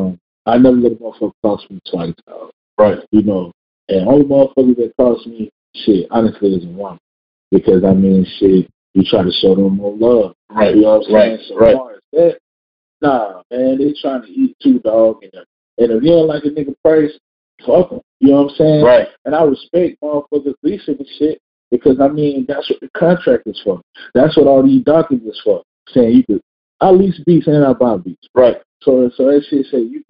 I never let a motherfucker cost me twice. Right. You know, and only motherfucker that cost me shit, honestly, is one. Because, I mean, shit, you try to show them more love. Right. You know what I'm saying? Right. So right. far as that, nah, man, they trying to eat too, dog. And if you don't like a nigga price, fuck them. You know what I'm saying? Right. And I respect motherfuckers leasing and shit because, I mean, that's what the contract is for. That's what all these documents is for. Saying you could, I lease beats and I buy beats. Right. So that shit say you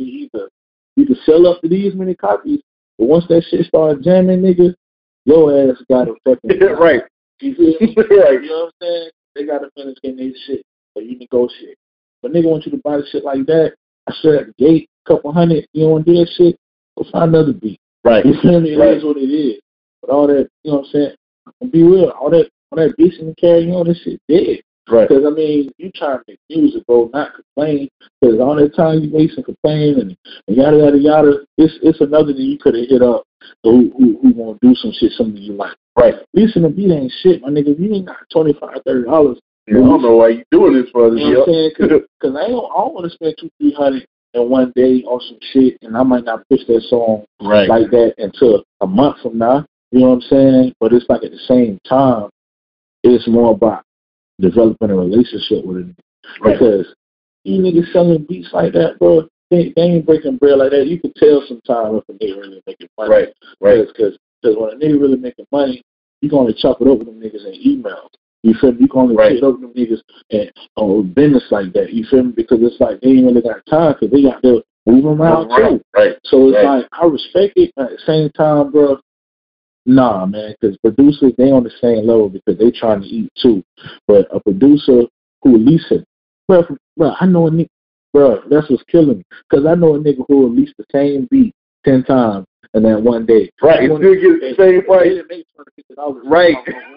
can sell up to these many copies, but once that shit start jamming, nigga, your ass got to fucking right. You feel me? Right. You know what I'm saying? They got to finish getting their shit, so you negotiate. But nigga want you to buy the shit like that. I said at the gate, couple hundred. You don't want to do that shit? Go find another beat. Right. You feel me? It right. is what it is. But all that, you know what I'm saying? And be real, all that bitching and carrying on, this shit dead. Right. Because, I mean, you trying to make music, bro, not complain. Because all that time you waste and complain and yada, yada, yada, it's another thing you could have hit up who want to do some shit, something you like. Right. Leasing a beat ain't shit, my nigga. If you ain't got $25, $30, I don't know why you doing this for this. You know what I'm saying? Because I don't want to spend $200-300 in one day on some shit, and I might not push that song right. like that until a month from now. You know what I'm saying? But it's like at the same time, it's more about developing a relationship with a nigga. Right. Because you niggas selling beats like that, bro, they ain't breaking bread like that. You can tell sometimes if a nigga really making money. Right. Right. Because when a nigga really making money, you can only chop it up with them niggas in emails. You feel me? You can only right. it up with them niggas and on business like that. You feel me? Because it's like they ain't really got time because they got to move around too. Right. So it's like I respect it, but at the same time, bro, nah, man, because producers, they on the same level because they trying to eat too. But a producer who leasing, bro, I know a nigga, bro, that's what's killing me. Because I know a nigga who will lease the same beat 10 times and then one day. Right, and still get the same price. Right.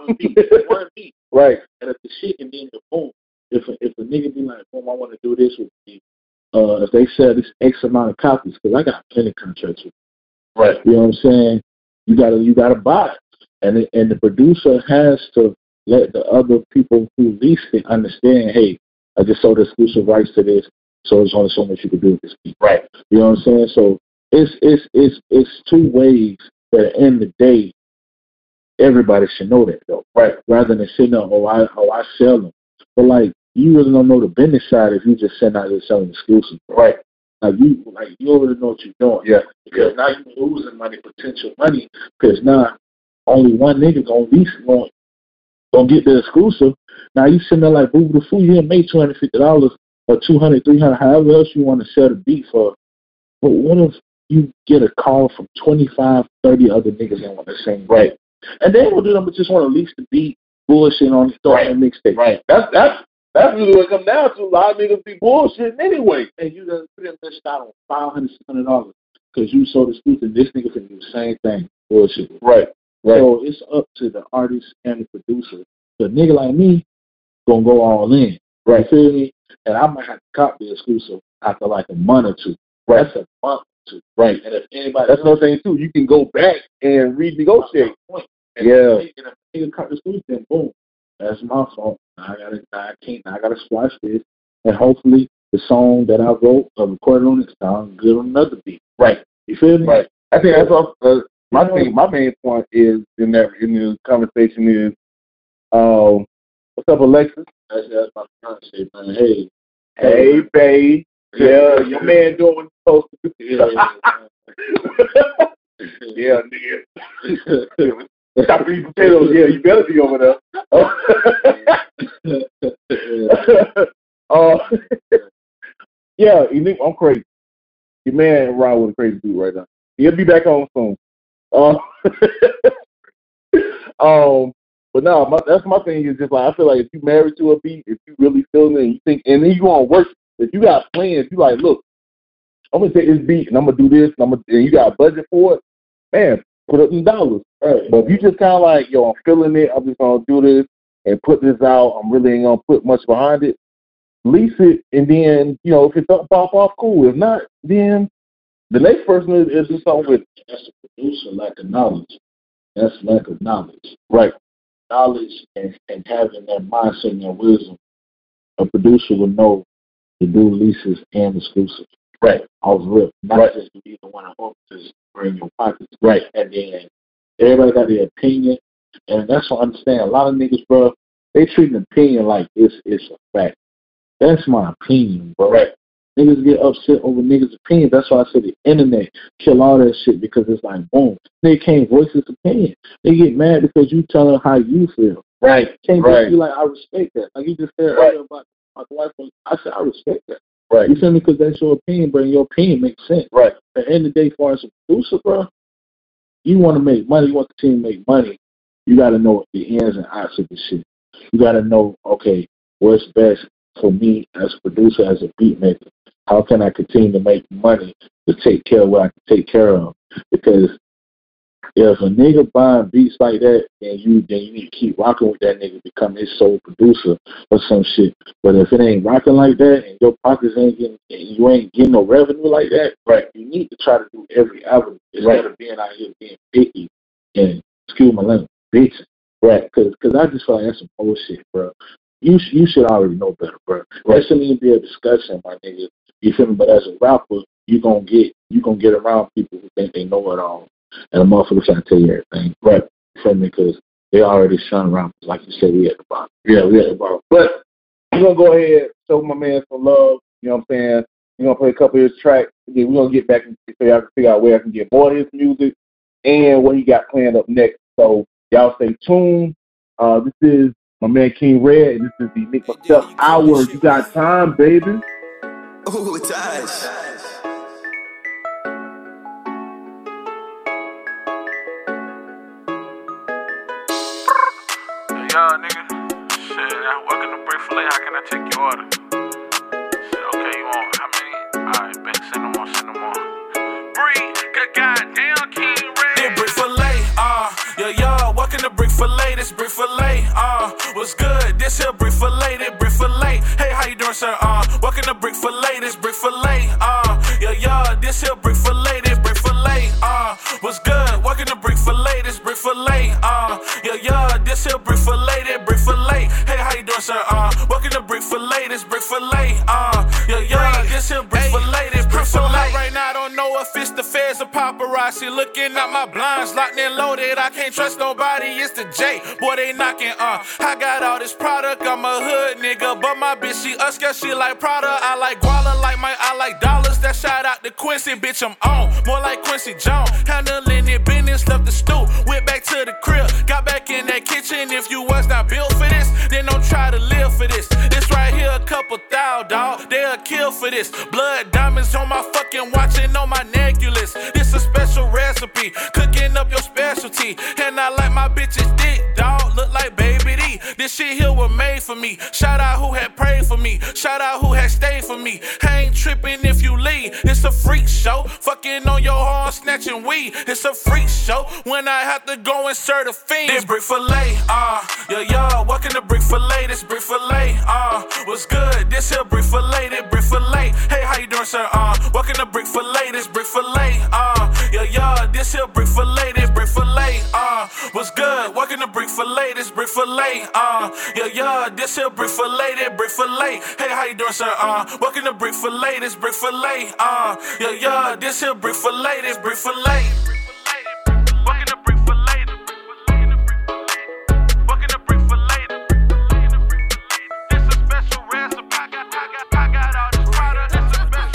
One beat. Right. And if the shit and then the boom, if a nigga be like, boom, I want to do this with me, if they sell this X amount of copies, because I got plenty of contracts with them. Right. You know what I'm saying? You gotta buy it. And the producer has to let the other people who lease it understand, hey, I just sold exclusive rights to this, so there's only so much you can do with this beat. Right. You know what I'm saying? So it's two ways that at the end of the day, everybody should know that though. Right. Rather than sitting up, I sell them. But like you really don't know the business side if you just send out there selling exclusive. Right. Like you already know what you're doing. Yeah. Because now you're losing money, potential money, because now only one nigga gonna get the exclusive. Now you sitting there like boo the fool, you didn't make $250 or $200, $300, however else you want to sell the beat for. But what if you get a call from 25, 30 other niggas that want the same right? And they will do them, but just want to lease the beat, bullshit on the right. mixtape. Right. That's really what it comes down to. A lot of niggas be bullshitting anyway. And you done put in this out on $500, $600 because you sold the exclusive. This nigga can do the same thing. Bullshit. Right. Right. So it's up to the artist and the producer. The nigga like me gonna go all in. Right. You feel me? And I might have to cop the exclusive after like a month or two. Right. That's a month or two. Right. And if anybody that's another thing too. You can go back and renegotiate. And yeah. If a nigga cop the exclusive, then boom. That's my fault. I gotta squash this. And hopefully the song that I wrote or recorded on it sounds good on another beat. Right. You feel me? Right. I think that's also my main point is in the conversation is what's up, Alexis? That's my fiance, man. Hey, babe. Yeah, your man doing what he's supposed to do. Yeah, nigga. Stop eating potatoes. Yeah, you better be over there. Yeah, you think I'm crazy. Your man around with a crazy dude right now. He'll be back on soon. But no, that's my thing is just like, I feel like if you married to a beat, if you really feeling it, and you think, and then you go on work, if you got plans, you like, look, I'm gonna take this beat and I'm gonna do this, and you got a budget for it, man, put up some dollars. Right. But if you just kind of like, yo, I'm feeling it, I'm just gonna do this and put this out, I'm really ain't gonna put much behind it, lease it, and then, you know, if it's up, pop off, cool. If not, then the next person is do something with it. That's the producer lack of knowledge. That's lack of knowledge. Right. Knowledge and having that mindset and that wisdom. A producer will know to do leases and exclusives. Right. Off rip. Not just to be the one at home to bring your pockets. Right. And then everybody got their opinion. And that's what I understand. A lot of niggas, bro, they treat an opinion like it's a fact. That's my opinion, bro. Right. Niggas get upset over niggas' opinion. That's why I said the internet kill all that shit, because it's like, boom, they can't voice his opinion. They get mad because you tell them how you feel. Right. Can't right. just be like, I respect that. Like you just said earlier about my wife. I said, I respect that. Right. You feel me? Because that's your opinion, bro. And your opinion makes sense. Right. At the end of the day, as far as a producer, bro, you want to make money. You want the team to make money. You got to know the ins and outs of the shit. You got to know, okay, what's best for me as a producer, as a beat maker. How can I continue to make money to take care of what I can take care of? Because if a nigga buying beats like that, then you need to keep rocking with that nigga, become his sole producer or some shit. But if it ain't rocking like that and your pockets ain't getting, you ain't getting no revenue like that, right? You need to try to do every avenue instead of being out here being picky and, excuse my language, bitching, right? Because I just feel like that's some bullshit, bro. You should already know better, bro. That shouldn't even be a discussion, my nigga. You feel me? But as a rapper, you gonna get around people who think they know it all, and a motherfucker trying to tell you everything, right? You feel me? Because they already shun around. Like you said, we at the bottom. Yeah, we at the bottom. But we're gonna go ahead, show my man some love. You know what I'm saying? We're gonna play a couple of his tracks. Then we're gonna get back and so y'all can figure out where I can get more of his music and what he got planned up next. So y'all stay tuned. This is my man King Red, and this is the Nick Myself Hour. You got time, baby. Ooh, Taj. Yo, nigga. Shit, welcome to Brick-fil-A. How can I take your order? Shit, okay, you want how many? Alright, bet. Send them on. Brick, good goddamn King Red. This Brick-fil-A, yo, welcome to Brick-fil-A. This Brick-fil-A, what's good? This here Brick-fil-A, this Brick-fil-A. Hey, how you doing, sir? Welcome to Brick-fil-A, this Brick-fil-A, yo, this here Brick-fil-A, this Brick-fil-A, what's good? Welcome to Brick-fil-A, this Brick-fil-A, yo, this here Brick-fil-A, this Brick-fil-A. Hey, how you doing, sir? Welcome to Brick-fil-A, this Brick-fil-A, yo, this here Brick-fil-A, this Brick-fil-A. Right now, I don't know if it's the feds or paparazzi looking at my blinds, locked and loaded. I can't trust nobody. It's the J, boy, they knocking. I got all this product. I'm a hood nigga, but my bitch she Usca, she like Prada. I like Guala, I like dollars. That shout out to Quincy, bitch. I'm on more like Quincy Jones. Handling it business, left the stool, went back to the crib, got back in that kitchen. If you was not built for this, then don't try to live for this. This right here, a couple thou, dog. They'll kill for this. Blood diamonds on my fucking watch and on my necklace. This a special recipe, cooking up your specialty. And I like my bitches dick, dog. Look like Baby D. This shit here was made for me. Shout out who had prayed for me. Shout out who had stayed for me. I ain't tripping if you leave. It's a freak show. Fucking on your horn, snatching weed. It's a freak show when I have to go and serve the fiend. This Brick-fil-A, yo, welcome to Brick-fil-A. This Brick-fil-A, what's good? This here Brick-fil-A, this Brick-fil-A. Hey, how you doing, sir? Welcome to Brick-fil-A. This Brick-fil-A, yo, this here Brick-fil-A. This Brick-fil-A, what's good? Welcome to Brick-fil-A. This Brick-fil-A, yo, this here Brick-fil-A. This Brick-fil-A. Hey, how you doing, sir? Welcome to Brick-fil-A. This Brick-fil-A, yo, this here Brick-fil-A. This Brick-fil-A. Welcome to Brick-fil-A. Welcome to Brick-fil-A. This a special recipe. I got all this product. This a special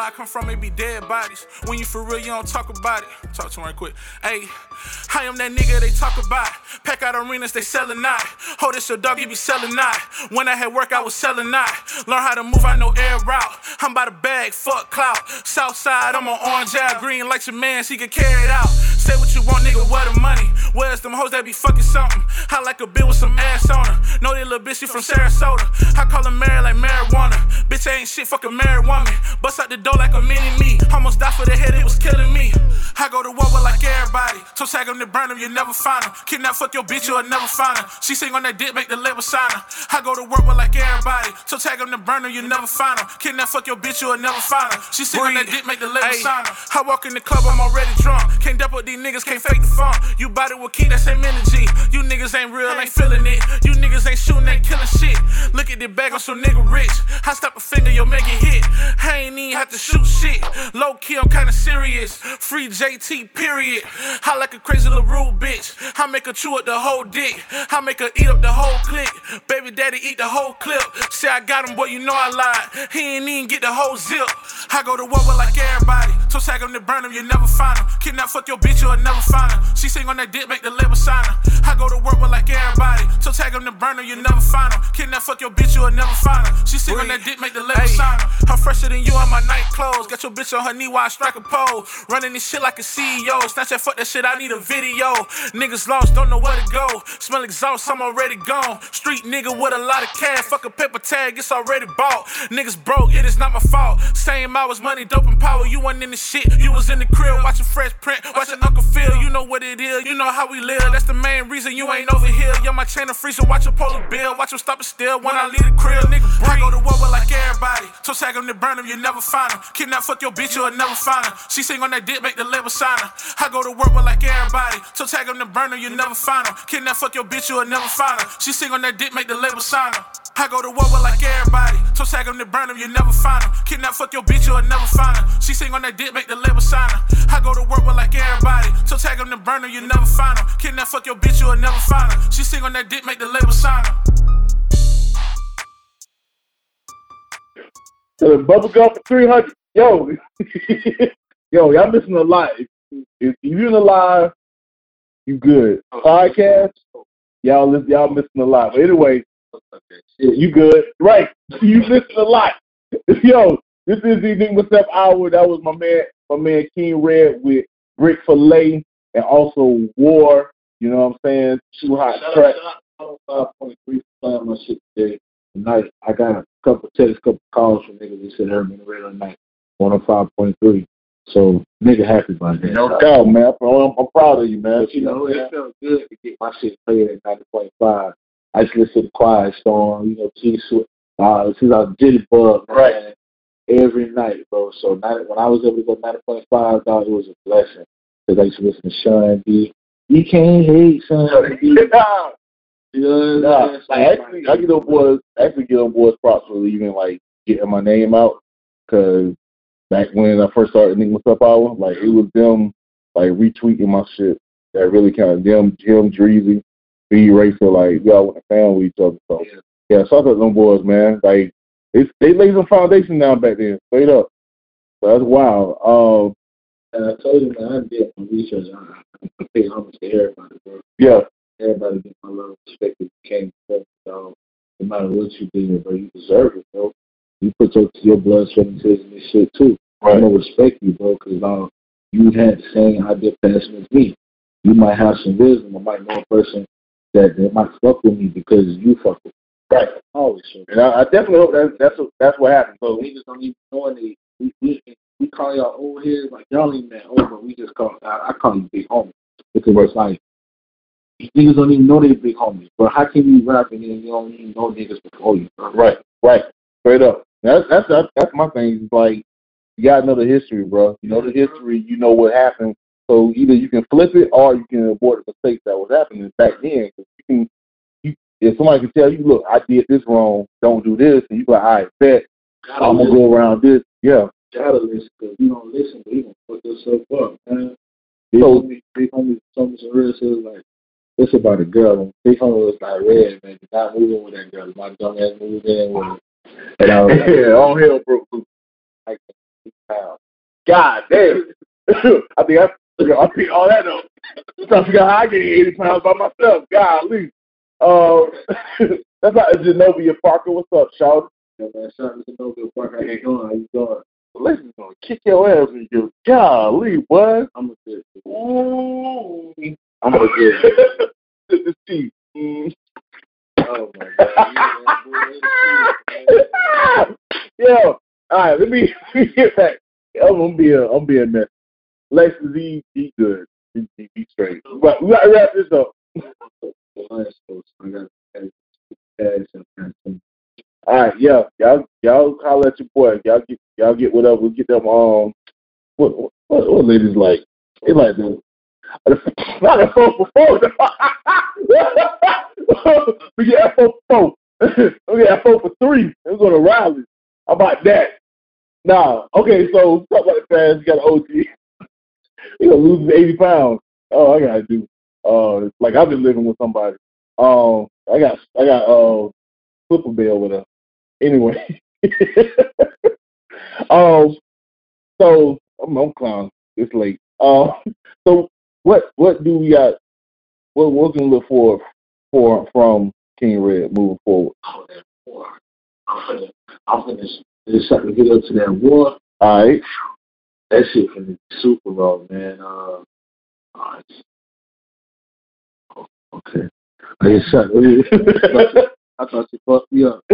I come from, it be dead bodies. When you for real, you don't talk about it. Talk to him right quick. Hey, I am that nigga they talk about. Pack out arenas, they selling out. Hold this your dog, you be selling out. When I had work, I was selling out. Learn how to move, I know air route. I'm by the bag, fuck clout. Southside, I'm on orange out. Green like your man, so he can carry it out. Say what you want, nigga, where the money? Where's them hoes that be fucking something? I like a bitch with some ass on her. Know that little bitch, she from Sarasota. I call her Mary like marijuana. Bitch, I ain't shit, fuck a married woman. Bust out the door like a mini-me. Almost died for the head, it was killing me. I go to war with like everybody. So tag them to burn them, you never find them. Kidnap, fuck your bitch, you'll never find her. She sing on that dick, make the label sign her. I go to work with like everybody. So tag them to burn them, you never find them. Kidnap, fuck your bitch, you'll never find her. She sing on that dick, make the label sign her. I walk in the club, I'm already drunk. Can't dap with these niggas, can't fake the fun. You body will keep that same energy. You niggas ain't real, ain't feeling it. You niggas ain't shooting, ain't killing shit. Look at the bag, I'm so nigga rich. I stop a finger, you'll make it hit. I ain't even have to shoot shit. Low key, I'm kinda serious. Free JT, period. I like a crazy little rude bitch. I make her chew up the whole dick. I make her eat up the whole clip. Baby daddy eat the whole clip. Say I got him, boy, you know I lied. He ain't even get the whole zip. I go to war with like everybody. So tag him to burn him, you never find him. Kidnap, fuck your bitch, you'll never find her. She sing on that dick, make the label sign her. I go to work with like everybody. So tag him to burn him, you never find him. Kidnap, fuck your bitch, you'll never find her. She sing on that dick, make the label sign her. I'm fresher than you on my night clothes. Got your bitch on her knee while I strike a pole. Running this shit like a CEO. Snapchat, fuck that shit, I need a video. Niggas lost, don't know where to go. Smell exhaust, I'm already gone. Street nigga with a lot of cash. Fuck a paper tag, it's already bought. Niggas broke, it is not my fault. Same hours, money, dope and power. You wasn't in the shit, you was in the crib. Watching Fresh Print, watching Uncle Phil. You know what it is, you know how we live. That's the main reason you ain't over here. Yo, my chain of free, so watch your polar bill. Watch them stop it still when I leave the crib. Nigga, I go to war with like everybody. So tag them to burn them, you never find them. Kidnap, fuck your bitch, you'll never find her. She sing on that dick, make the label sign her. I go to work with like everybody. So tag them to burn them, you never find them. Kidnap, fuck your bitch, you'll never find her. She sing on that dick, make the label sign her. I go to war with like everybody. So tag them to burn them, you never find them. Kidnap, fuck your bitch, you'll never find her. She sing on that dick, make the label sign her. I go to work with like everybody. So tag them to burn them, you never find them. Kidnap, fuck your bitch, you'll never find her. She sing on that dick, make the label sign her. Bubblegum for 300. Yo, yo, y'all missing a lot. If you're in the live, you good. Podcast, y'all missing a lot. But anyway, you good. Right. You missing a lot. Yo, this is the Enigma Step Hour. That was my man King Red with Brick Filet and also War. You know what I'm saying? Too Hot Track. 5.3 playing my shit today. Tonight, I got a couple calls from niggas that said heard me in the radio tonight. 105.3. So, nigga happy about that. No doubt, man. I'm proud of you, man. But, you know, it felt good to get my shit played at 90.5. I just listened to Quiet Storm, you know, since I was Jitterbug, right, every night, bro. So when I was able to go 90.5, dog, it was a blessing. Because I used to listen to Sean B. You can't hate Sean B. I get on boys props for even like getting my name out, because back when I first started Enigma Step Hour, like it was them like retweeting my shit that really kind of them, Jim Dreezy, B Racer, like y'all went to fan with each other. So yeah, shout out to them boys, man. Like they laid some foundation down back then, straight up. So that's wild. And I told you, man, I did my research. I pay homage to everybody, bro. Yeah. Everybody get my love and respect that you came to. No matter what you did, bro, you deserve it, bro. You put your blood, sweat, and tears in this shit, too. Right. I'm going to respect you, bro, because you had the same idea passion as me. You might have some wisdom. I might know a person that might fuck with me because you fuck with me. Right. Always. Sure. And I definitely hope that's what happened. So we just don't even know any. We call y'all old heads, like y'all ain't that old, but we just I call you big homies. Because it's like, niggas don't even know they big homies. But how can you rap and then you don't even know niggas before you? Bro? Right. Straight up. That's my thing. It's like, you gotta know the history, bro. You know the history, you know what happened. So either you can flip it or you can avoid the mistakes that was happening back then. If somebody can tell you, look, I did this wrong, don't do this, and you go, all right, bet, I'm gonna go around this. Yeah. You gotta listen, because you don't listen, but you gonna fuck yourself up, man. Big homie told me some real shit, like, it's about a girl. And Big homie was like, Red, man, you're not moving with that girl. My dumb ass moved in with her. And I was like, all hell broke loose. pounds. God damn. I think I picked all that up. I'm trying to figure out how I gained 80 pounds by myself. Golly. That's not Zenobia Parker. What's up, Shawty? Yeah, man. Shout out to Zenobia Parker. How you doing? How you doing? Listen, gonna kick your ass when you golly, boy. I'm a good. Ooh. I'm a good. This teeth. Mm. Oh my God. Yo, all right, let me get back. I'm being messy. Lexus, he good. He straight. But we gotta wrap this up. All right, yeah, y'all holler at your boy. Y'all get whatever. We get them. What ladies like? They like them. Not a 4 for 4. We get a 4 for 4. We get a 4 for 3. We're going to Riley. How about that? Nah. Okay, so talk about the fans. You got an OG. You gonna lose 80 pounds. Oh, I gotta do. Like I've been living with somebody. I got Flipper Bill with her. Anyway. So I'm clowning. It's late. So what do we got? What can we look for from King Red moving forward? Oh, that war. I'm gonna just have to get up to that war. All right. That shit from the Super Bowl, man. Okay. I thought you fucked me up.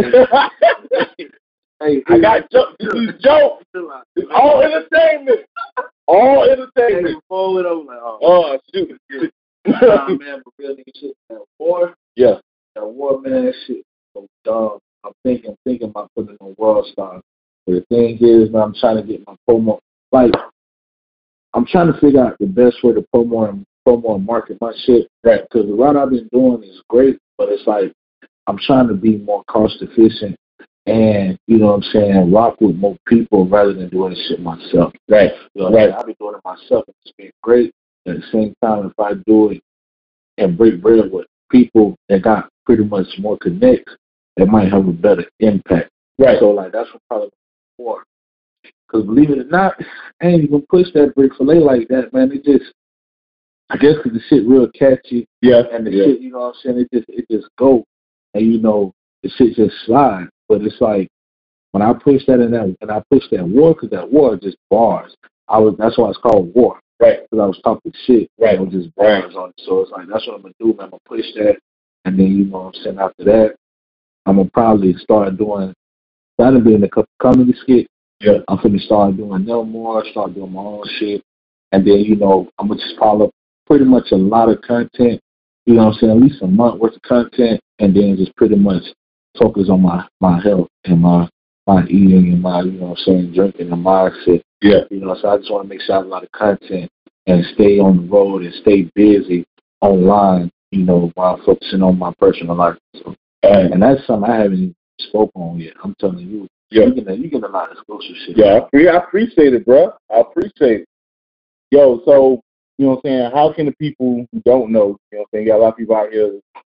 Hey, I got jokes. This is jokes. It's all entertainment. All entertainment. Hey, forward over like, oh shoot. Nah, man, but real nigga shit. That war. Yeah. That war, man, that shit so dumb. I'm thinking about putting it on World Star. But the thing is, man, I'm trying to get my promo. Like, I'm trying to figure out the best way to promo and market my shit. Right. Because the route I've been doing is great, but it's like I'm trying to be more cost efficient and, you know what I'm saying, rock with more people rather than doing this shit myself. Right. You know what I'm saying? I've been doing it myself and it's been great. At the same time, if I do it and break bread with people that got pretty much more connects, it might have a better impact. Right. So, like, that's what probably more. Because believe it or not, I ain't even push that brick fillet like that, man. It just, I guess because the shit real catchy. Yeah. And the shit, you know what I'm saying, it just go. And, you know, the shit just slide. But it's like, when I push that and I push that war, because that war is just bars. That's why it's called war. Right. Because I was talking shit. Right. It was just bars on it. So it's like, that's what I'm going to do, man. I'm going to push that. And then, you know what I'm saying, after that, I'm going to probably start doing, that'll be in a couple comedy skits. Yeah. I'm finna start doing them more, start doing my own shit. And then, you know, I'm going to just follow pretty much a lot of content, you know what I'm saying, at least a month worth of content, and then just pretty much focus on my health and my eating and my, you know what I'm saying, drinking and mindset. Yeah. You know, so I just want to make sure I have a lot of content and stay on the road and stay busy online, you know, while focusing on my personal life. So, and that's something I haven't even spoke on yet. I'm telling you. Yeah. You get a lot of exclusive shit. Yeah, I appreciate it, bro. I appreciate it. Yo, so, you know what I'm saying, how can the people who don't know, you know what I'm saying, got a lot of people out here.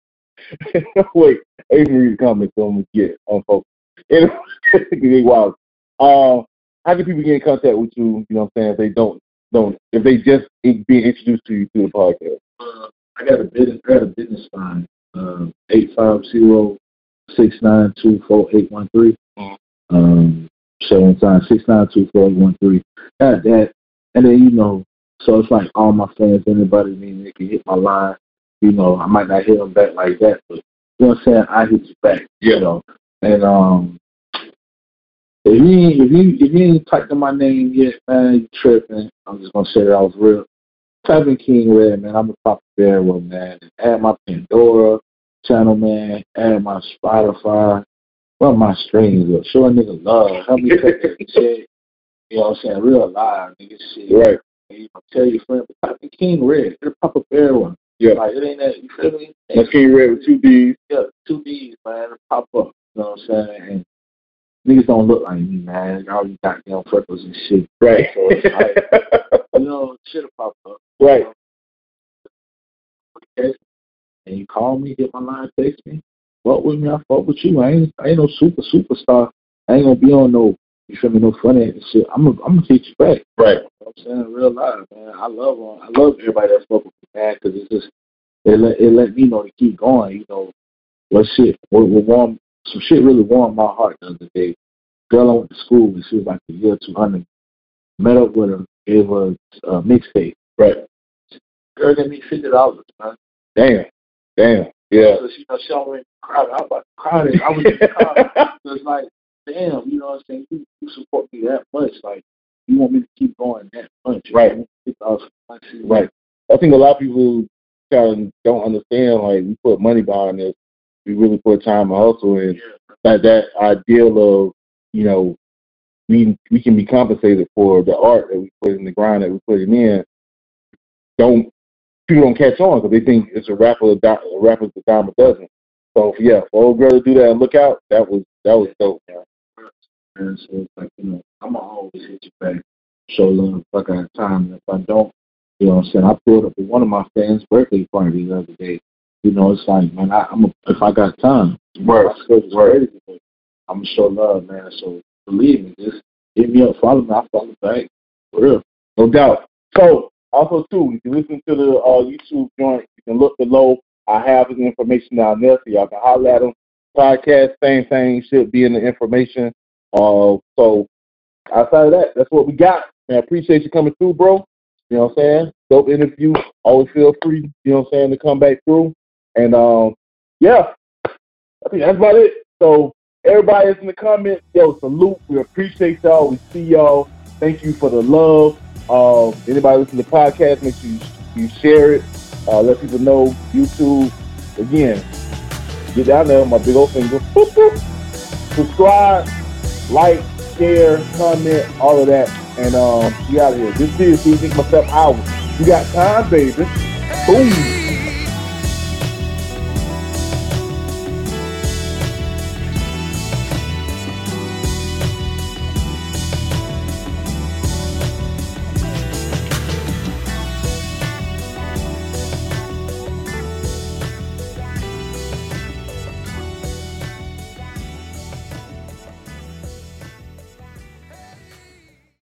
Wait, I didn't read the comments so I'm going to get on folks. Anyway, wow. How can people get in contact with you, you know what I'm saying, if they don't, if they just being introduced to you through the podcast? I got a business line, 850-692-4813. 7-692-4813. Got that. And then, you know, so it's like all my fans, anybody they can hit my line. You know, I might not hit them back like that, but you know what I'm saying? I hit you back. Yeah. You know. And if you ain't typed in my name yet, man, you tripping. I'm just gonna say that I was real. Type in King Red, man. I'm a Papa Bear one, man. And add my Pandora channel, man. Add my Spotify. Well, my streams up. Show a nigga love. Help me take that shit. You know what I'm saying? Real live, nigga shit. Right. And you know, tell your friend, but type in King Red. Get a Papa Bear one. Yeah. Like, it ain't that, you feel me? That's King Red with 2 B's. Yeah, 2 B's, man. Pop up. You know what I'm saying? And niggas don't look like me, man. All you goddamn freckles and shit. Right. So it's like, you know, shit'll pop up. Right. And you call me, hit my line, text me. Fuck with me, I fuck with you. I ain't no superstar. I ain't gonna be on no you feel me, no funny and shit, I'm gonna teach you back. Right. You know what I'm saying? Real life, man. I love everybody that's fucking with me, man, because it's just, it let me know to keep going, you know. What warm, some shit really warmed my heart the other day. Girl I went to school with, she was like the year 200. Met up with her, gave her a mixtape. Right. Girl gave me $50, man. Damn. Yeah. So she already cried. I was about to cry. I was in the car. So it's like, damn, you know what I'm saying? You support me that much. Like, you want me to keep going that much. Right. Right. I think a lot of people kind of don't understand, like, we put money behind this. We really put time and hustle in. Yeah. That ideal of, you know, we can be compensated for the art that we put in the grind that we put in. People don't catch on because they think it's a rapper's a dime a dozen. So yeah, for old girl to do that and look out, that was dope, man. And so it's like, you know, I'ma always hit you back, show love if I got time. And if I don't, you know what I'm saying, I pulled up at one of my fans' birthday parties the other day. You know, it's like, man, if I got time, I'm gonna show love, man. So believe me, just hit me up, follow me, I'll follow back. For real. No doubt. So also too, you can listen to the YouTube joint. You can look below. I have his information down there, so y'all can holler at him. Podcast, same thing, should be in the information. So outside of that, that's what we got. Man, I appreciate you coming through, bro. You know what I'm saying? Dope interview. Always feel free, you know what I'm saying, to come back through. And yeah, I think that's about it. So everybody that's in the comments, yo, salute. We appreciate y'all. We see y'all. Thank you for the love. Anybody listen to the podcast, make sure you share it. Let people know. YouTube, again, get down there, my big old finger. Boop, boop. Subscribe, like, share, comment, all of that. And we out of here. This is Think Myself Hours. You got time, baby. Boom.